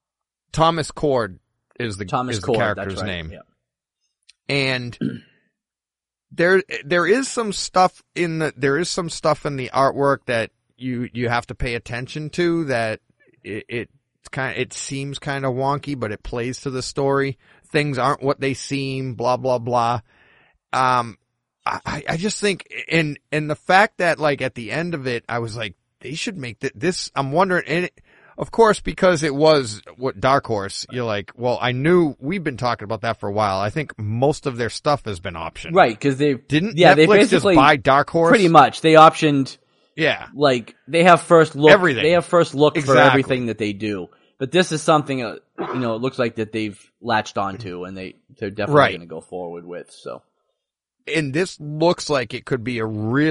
Cord is the character's name. Yeah. And there is some stuff in the artwork that you have to pay attention to that it seems kind of wonky, but it plays to the story. Things aren't what they seem, blah, blah, blah. I just think, and the fact that like at the end of it, I was like, they should make this, I'm wondering, and of course, because it was Dark Horse, you're like, well, I knew we've been talking about that for a while. I think most of their stuff has been optioned. Right. Cause Netflix they basically just buy Dark Horse? Pretty much. They optioned. Yeah. Like they have first look. Everything. They have first look for everything that they do. But this is something, it looks like that they've latched onto and they're definitely going to go forward with, so. And this looks like it could be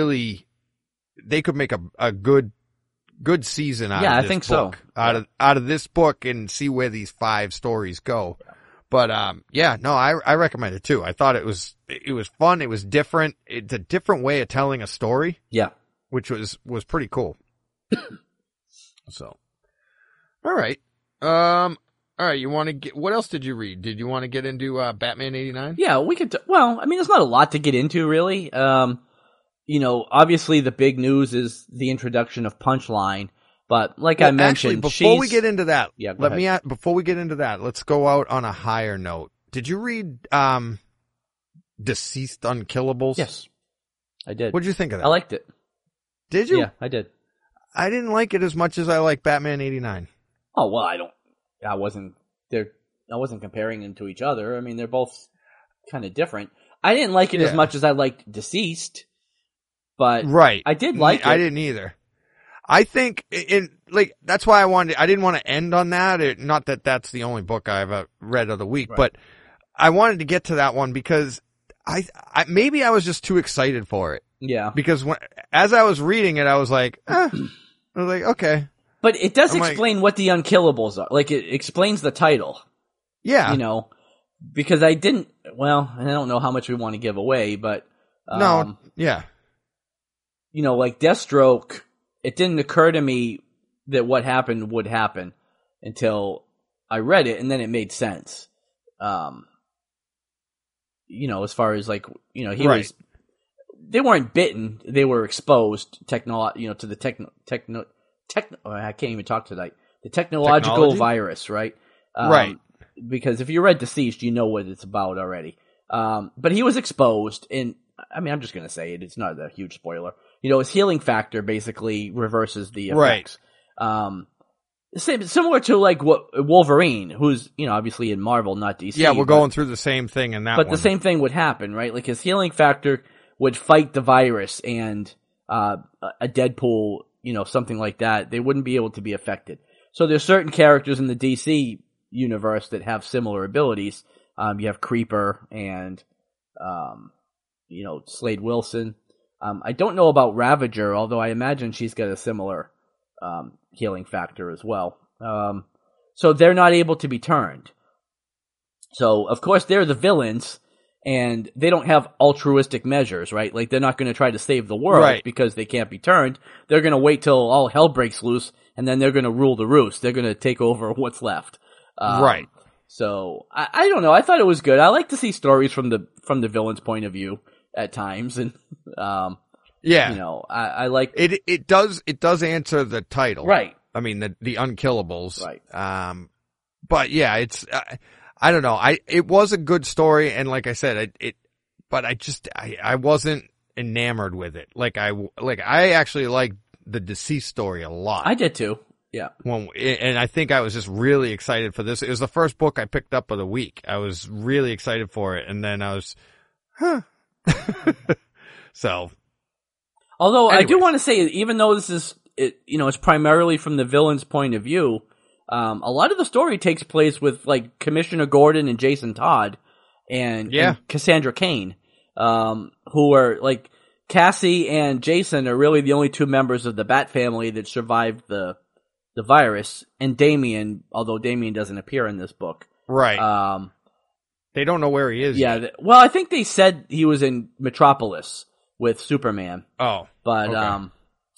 they could make a good season out of this book. Yeah, I think so. Out of this book and see where these 5 stories go. Yeah. But, I recommend it too. I thought it was fun. It was different. It's a different way of telling a story. Yeah. Which was pretty cool. So. All right. All right. You want to get, what else did you read? Did you want to get into, Batman 89? Yeah, we could, there's not a lot to get into really. Obviously the big news is the introduction of Punchline, but like I mentioned, before we get into that, before we get into that, let's go out on a higher note. Did you read, Deceased Unkillables? Yes, I did. What'd you think of that? I liked it. Did you? Yeah, I did. I didn't like it as much as I like Batman 89. Oh, well, I wasn't comparing them to each other. I mean, they're both kind of different. I didn't like it as much as I liked Deceased, but I did like it. I didn't either. I think that's why I didn't want to end on that. Not that that's the only book I've read of the week, but I wanted to get to that one because maybe I was just too excited for it. Yeah. Because as I was reading it, I was like, okay. But it does explain what the Unkillables are. Like, it explains the title. Yeah. Because I don't know how much we want to give away, but... no, yeah. Like Deathstroke, it didn't occur to me that what happened would happen until I read it, and then it made sense. As far as like, he was... They weren't bitten, they were exposed to the I can't even talk tonight. The technological virus, right? Right. Because if you read Deceased, you know what it's about already. But he was exposed, and I'm just going to say it. It's not a huge spoiler. His healing factor basically reverses the effects. Right. similar to like what Wolverine, who's, you know, obviously in Marvel, not DC. Yeah, we're going through the same thing in that but one. the same thing would happen, right? Like his healing factor would fight the virus, and a Deadpool, you know, something like that, they wouldn't be able to be affected. So there's certain characters in the DC universe that have similar abilities. You have Creeper and, you know, Slade Wilson. I don't know about Ravager, although I imagine she's got a similar healing factor as well. So they're not able to be turned. So, of course, they're the villains, and they don't have altruistic measures, right? Like, they're not going to try to save the world because they can't be turned. They're going to wait till all hell breaks loose, and then they're going to rule the roost. They're going to take over what's left. Right. So, I don't know. I thought it was good. I like to see stories from the villain's point of view at times, and yeah, you know, I like it. It does answer the title, right? I mean, the Unkillables, right? But yeah, it's I don't know. It was a good story, and like I said, but I wasn't enamored with it. I actually liked the Deceased story a lot. I did too. Yeah. And I think I was just really excited for this. It was the first book I picked up of the week. I was really excited for it, and then I was, So. Although anyways. I do want to say, even though this is, you know, it's primarily from the villain's point of view, a lot of the story takes place with like Commissioner Gordon and Jason Todd and Cassandra Cain, who are like Cassie and Jason are really the only two members of the Bat family that survived the virus, and Damian, although Damian doesn't appear in this book. Right. They don't know where he is. Yeah. Well, I think they said he was in Metropolis with Superman. Oh. But, okay.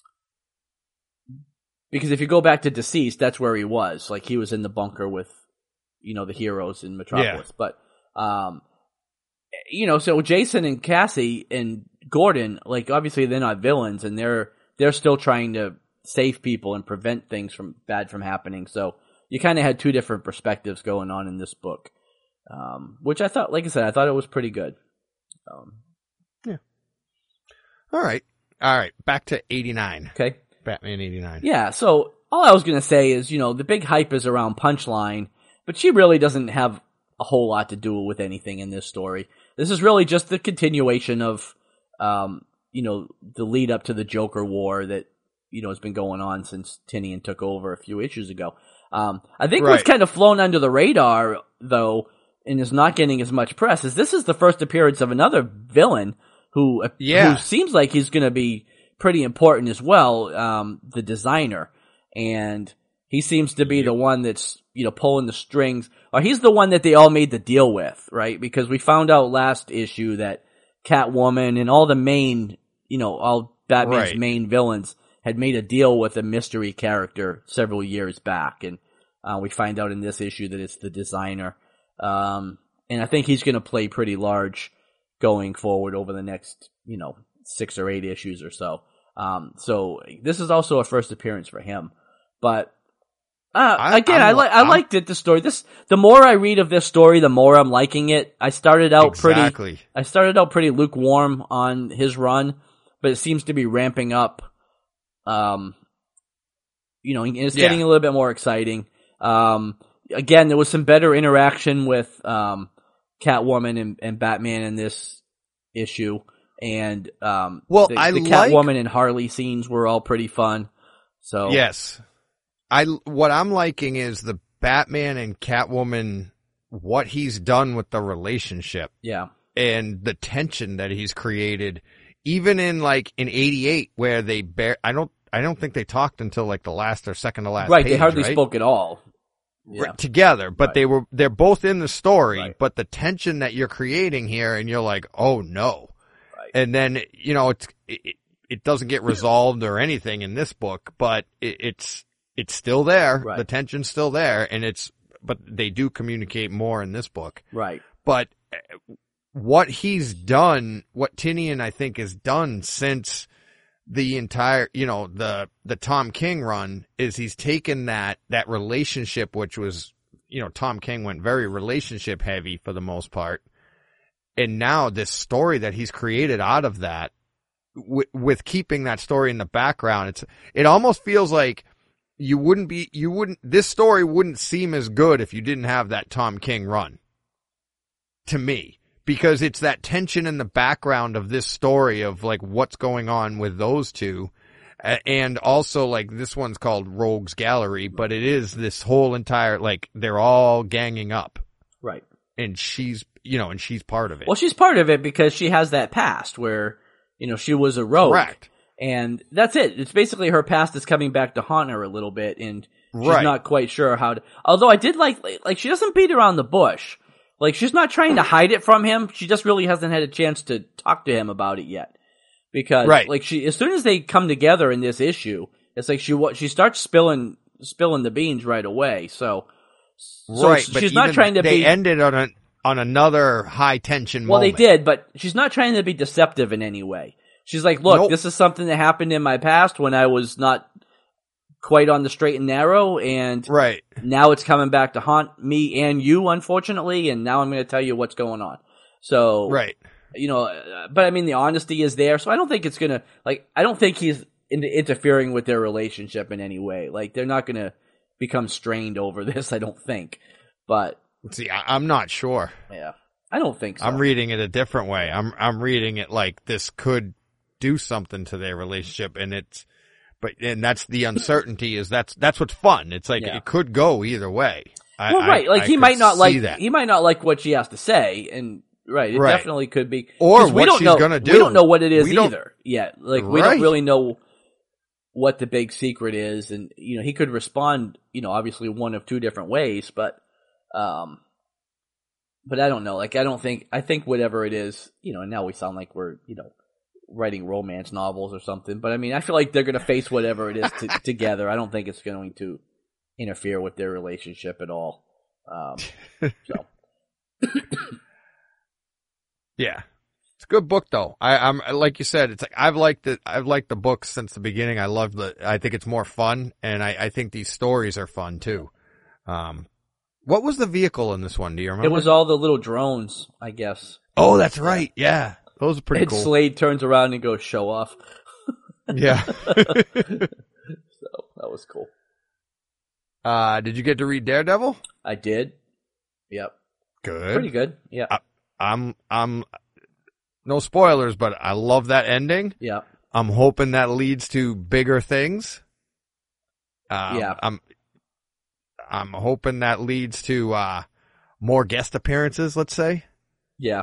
Because if you go back to Deceased, that's where he was. Like, he was in the bunker with, you know, the heroes in Metropolis. Yeah. But, you know, so Jason and Cassie and Gordon, like, obviously they're not villains, and they're still trying to save people and prevent things from happening. So you kind of had two different perspectives going on in this book, which I thought, like I said, I thought it was pretty good. Yeah. All right. Back to 89. Okay. Batman 89. Yeah. So all I was going to say is, you know, the big hype is around Punchline, but she really doesn't have a whole lot to do with anything in this story. This is really just the continuation of, you know, the lead up to the Joker War that, you know, has been going on since Tynion took over a few issues ago. I think what's kind of flown under the radar, though, and is not getting as much press, is this is the first appearance of another villain who seems like he's going to be pretty important as well, the Designer. And he seems to be the one that's, you know, pulling the strings. Or he's the one that they all made the deal with, right? Because we found out last issue that Catwoman and all the main, you know, all Batman's main villains had made a deal with a mystery character several years back. And we find out in this issue that it's the Designer. And I think he's going to play pretty large going forward over the next, you know, 6 or 8 issues or so. So this is also a first appearance for him. But I liked it, the story. The more I read of this story, the more I'm liking it. I started out pretty lukewarm on his run, but it seems to be ramping up. You know, it's getting a little bit more exciting. Again, there was some better interaction with Catwoman and Batman in this issue, and the Catwoman and Harley scenes were all pretty fun. So yes, what I'm liking is the Batman and Catwoman, what he's done with the relationship, and the tension that he's created, even in 88 where I don't think they talked until like the last or second to last page, they hardly spoke at all. Yeah. Together, but they're both in the story, but the tension that you're creating here, and you're like, oh no. Right. And then, you know, it doesn't get resolved or anything in this book, but it's still there. Right. The tension's still there, but they do communicate more in this book. Right. But what he's done, what Tynion I think has done since the entire, you know, the Tom King run, is he's taken that relationship, which was, you know, Tom King went very relationship heavy for the most part. And now this story that he's created out of that, with keeping that story in the background, it almost feels like this story wouldn't seem as good if you didn't have that Tom King run. To me. Because it's that tension in the background of this story of like what's going on with those two. And also like this one's called Rogues Gallery, but it is this whole entire, like they're all ganging up. Right. And she's part of it. Well, she's part of it because she has that past where, she was a rogue. Correct. And that's it. It's basically her past is coming back to haunt her a little bit, and she's not quite sure how to. Although I did like she doesn't beat around the bush. Like she's not trying to hide it from him. She just really hasn't had a chance to talk to him about it yet. Because like as soon as they come together in this issue, it's like she starts spilling the beans right away. So she's not trying to they ended on another high tension moment. Well, they did, but she's not trying to be deceptive in any way. She's like, look, This is something that happened in my past when I was not quite on the straight and narrow, and now it's coming back to haunt me and you, unfortunately, and now I'm going to tell you what's going on. So, but I mean, the honesty is there, so I don't think it's going to, I don't think he's interfering with their relationship in any way. Like, they're not going to become strained over this, I don't think. But see, I'm not sure. Yeah, I don't think so. I'm reading it a different way. I'm reading it like this could do something to their relationship, and that's the uncertainty is that's what's fun. It's like it could go either way. He might not like what she has to say, and it definitely could be. Or what she's gonna do. We don't know what it is either yet. Like we don't really know what the big secret is, and he could respond, obviously one of two different ways, but I don't know. Like I think whatever it is, and now we sound like we're, writing romance novels or something, but I mean, I feel like they're going to face whatever it is together. I don't think it's going to interfere with their relationship at all. So, yeah, it's a good book though. I'm like you said, it's like I've liked the book since the beginning. I think it's more fun, and I think these stories are fun too. What was the vehicle in this one? Do you remember? It was all the little drones, I guess. Oh, that's right. Yeah. Those are pretty cool. Slade turns around and goes, show off. Yeah. So, that was cool. Did you get to read Daredevil? I did. Yep. Good. Pretty good. Yeah. I'm no spoilers, but I love that ending. Yeah. I'm hoping that leads to bigger things. I'm hoping that leads to more guest appearances, let's say. Yeah.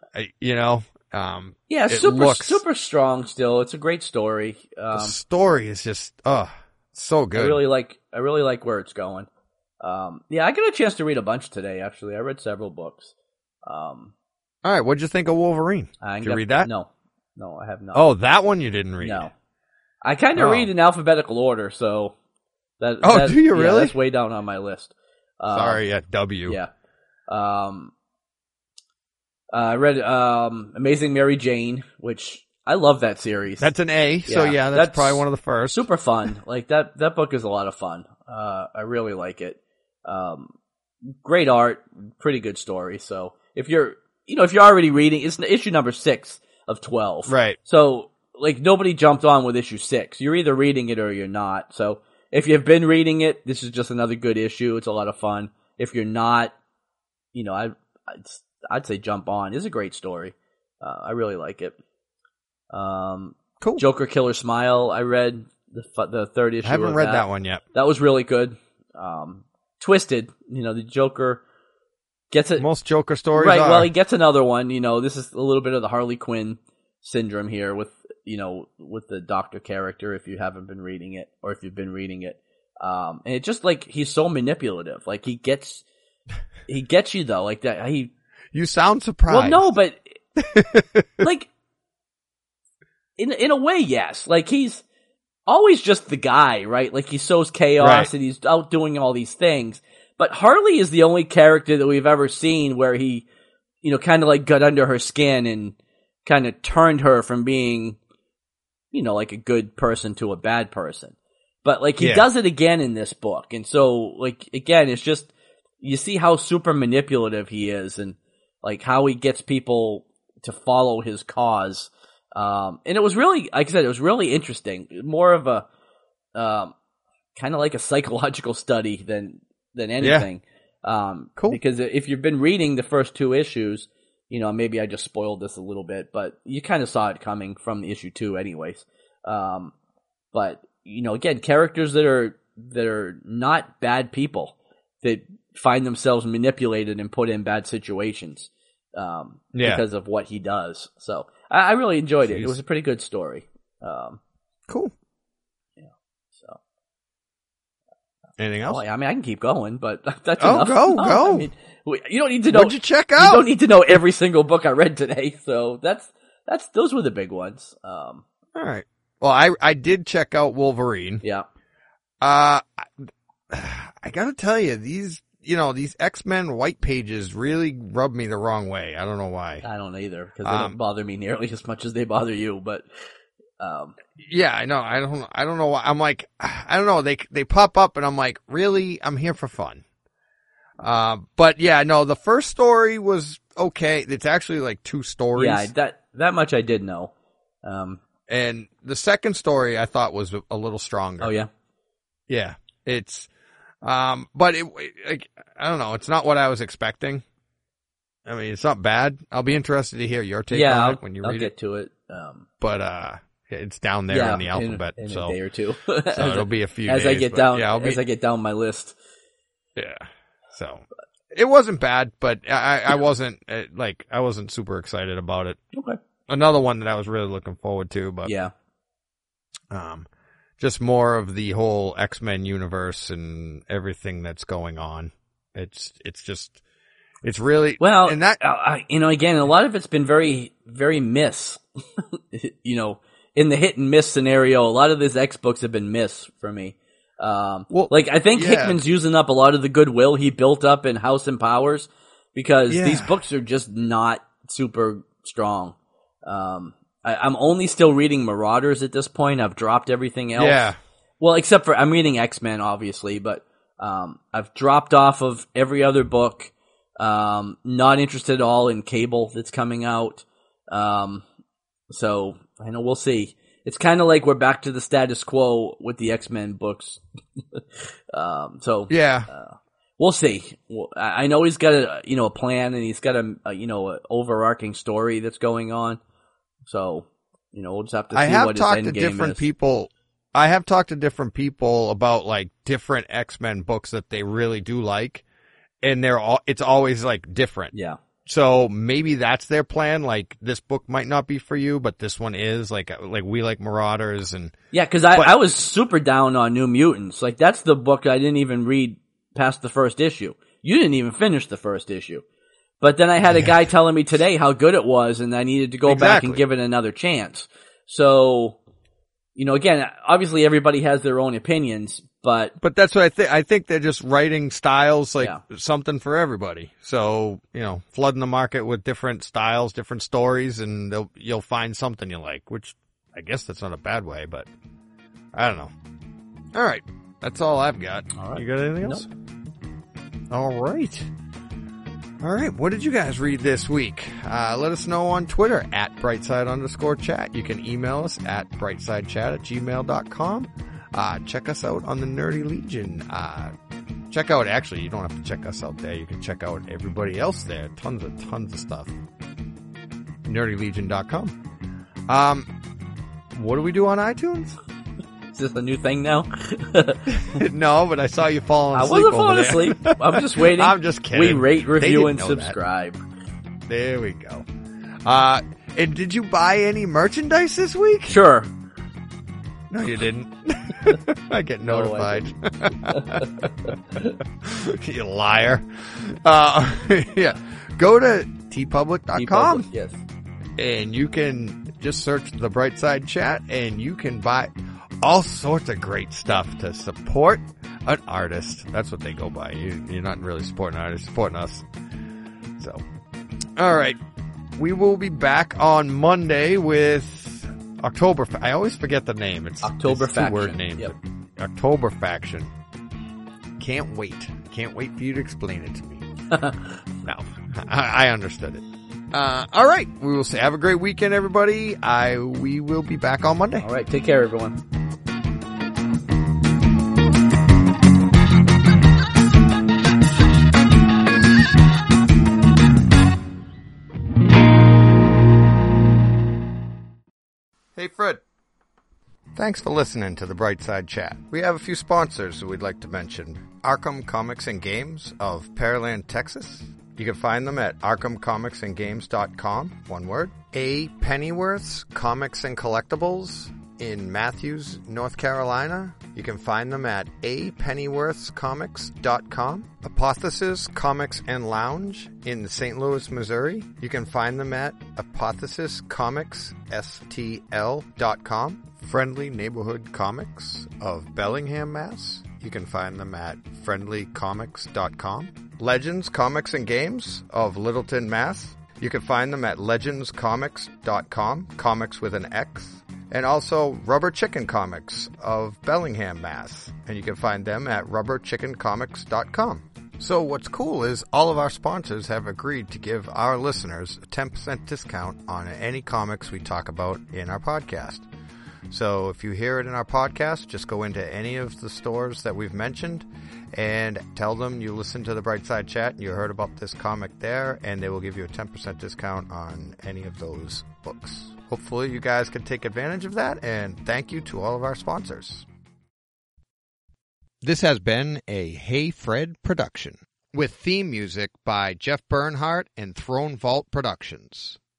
Super strong still. It's a great story. The story is just so good. I really like where it's going. I got a chance to read a bunch today, actually. I read several books. All right, what'd you think of Wolverine? Did you read that? No, I have not. Oh, that one you didn't read? No. I kind of read in alphabetical order, so that do you really? That's way down on my list. Sorry, W. Yeah. I read Amazing Mary Jane, which I love that series. That's an A, so yeah, that's probably one of the first. Super fun. Like that book is a lot of fun. I really like it. Great art, pretty good story. So if you're already reading, it's issue number 6 of 12. Right. So like nobody jumped on with issue 6. You're either reading it or you're not. So if you've been reading it, this is just another good issue. It's a lot of fun. If you're not, I'd say jump on. It's a great story. I really like it. Cool. Joker Killer Smile. I read the third issue. I haven't read that one yet. That was really good. Twisted. The Joker gets it. Most Joker stories right. are. Well, he gets another one. This is a little bit of the Harley Quinn syndrome here with the Doctor character. If you haven't been reading it, or if you've been reading it, and it just like he's so manipulative. Like he gets you though. Like that. You sound surprised. Well, no, but like in a way, yes. Like he's always just the guy, right? Like he sows chaos and he's out doing all these things. But Harley is the only character that we've ever seen where he, kind of like got under her skin and kind of turned her from being, like a good person to a bad person. But like he does it again in this book. And so like, again, it's just, you see how super manipulative he is and like how he gets people to follow his cause. And it was really, like I said, it was really interesting. More of a, kind of like a psychological study than anything. Cool. Because if you've been reading the first 2 issues, maybe I just spoiled this a little bit, but you kind of saw it coming from issue 2 anyways. But again, characters that are not bad people that find themselves manipulated and put in bad situations because of what he does. So I really enjoyed it. It was a pretty good story. Cool. Yeah. So. Anything else? I mean, I can keep going, but that's enough. Go. I mean, you don't need to know. What'd you check out? You don't need to know every single book I read today. So those were the big ones. All right. Well, I did check out Wolverine. Yeah. I gotta tell you, these X-Men white pages really rub me the wrong way. I don't know why. I don't either, because they don't bother me nearly as much as they bother you, but, yeah, I know. I don't know why. I'm like, I don't know. They pop up and I'm like, really? I'm here for fun. But yeah, no, the first story was okay. It's actually like 2 stories. Yeah, that much I did know. And the second story I thought was a little stronger. Oh yeah? Yeah. It's, but like, I don't know. It's not what I was expecting. I mean, it's not bad. I'll be interested to hear your take on it when you read it. I'll get to it. But, it's down there in the alphabet. In so a day or 2. So it'll be a few days. As I get down my list. Yeah. So it wasn't bad, but I wasn't I wasn't super excited about it. Okay. Another one that I was really looking forward to, but yeah. Just more of the whole X-Men universe and everything that's going on. It's really well, and that again, a lot of it's been very, very miss. In the hit and miss scenario, a lot of these X books have been miss for me. I think Hickman's using up a lot of the goodwill he built up in House and Powers because these books are just not super strong. I'm only still reading Marauders at this point. I've dropped everything else. Yeah. Well, except for I'm reading X-Men, obviously, but I've dropped off of every other book. Not interested at all in Cable that's coming out. So I know we'll see. It's kind of like we're back to the status quo with the X-Men books. We'll see. I know he's got a plan and he's got a overarching story that's going on. So, we'll just have to see what his end game is. I have talked to different people about like different X-Men books that they really do like, and it's always like different. Yeah. So maybe that's their plan. Like this book might not be for you, but this one is. Like we like Marauders and because I was super down on New Mutants. Like that's the book I didn't even read past the first issue. You didn't even finish the first issue. But then I had a guy telling me today how good it was, and I needed to go back and give it another chance. So, again, obviously everybody has their own opinions, but that's what I think. I think they're just writing styles like something for everybody. So, flooding the market with different styles, different stories, and you'll find something you like, which I guess that's not a bad way, but I don't know. All right. That's all I've got. All right. You got anything else? Nope. All right. All right. What did you guys read this week? Let us know on Twitter at brightside_chat. You can email us at brightsidechat@gmail.com. Check us out on the Nerdy Legion. Actually, you don't have to check us out there. You can check out everybody else there. Tons of stuff. nerdylegion.com. What do we do on iTunes? Is this a new thing now? No, but I saw you falling asleep. I wasn't falling asleep. I'm just waiting. I'm just kidding. We rate, review, and subscribe. That. There we go. And did you buy any merchandise this week? Sure. No, you didn't. I get notified. You liar. Yeah. Go to tpublic.com. TeePublic, yes. And you can just search the Brightside Chat and you can buy all sorts of great stuff to support an artist. That's what they go by. You're not really supporting an artist, supporting us. So, all right. We will be back on Monday with October. I always forget the name. It's October Faction. Two-word name. Yep. October Faction. Can't wait. Can't wait for you to explain it to me. No, I understood it. All right. We will say have a great weekend, everybody. We will be back on Monday. All right. Take care, everyone. Hey, Fred. Thanks for listening to the Brightside Chat. We have a few sponsors who we'd like to mention. Arkham Comics and Games of Pearland, Texas. You can find them at arkhamcomicsandgames.com, one word. A. Pennyworth's Comics and Collectibles in Matthews, North Carolina. You can find them at apennyworthscomics.com. Apothesis Comics and Lounge in St. Louis, Missouri. You can find them at apothesiscomicsstl.com. Friendly Neighborhood Comics of Bellingham, Mass. You can find them at friendlycomics.com. Legends Comics and Games of Littleton, Mass. You can find them at legendscomics.com, comics with an X. And also Rubber Chicken Comics of Bellingham, Mass. And you can find them at rubberchickencomics.com. So what's cool is all of our sponsors have agreed to give our listeners a 10% discount on any comics we talk about in our podcast. So if you hear it in our podcast, just go into any of the stores that we've mentioned and tell them you listened to the Brightside Chat and you heard about this comic there, and they will give you a 10% discount on any of those books. Hopefully you guys can take advantage of that, and thank you to all of our sponsors. This has been a Hey Fred production with theme music by Jeff Bernhardt and Throne Vault Productions.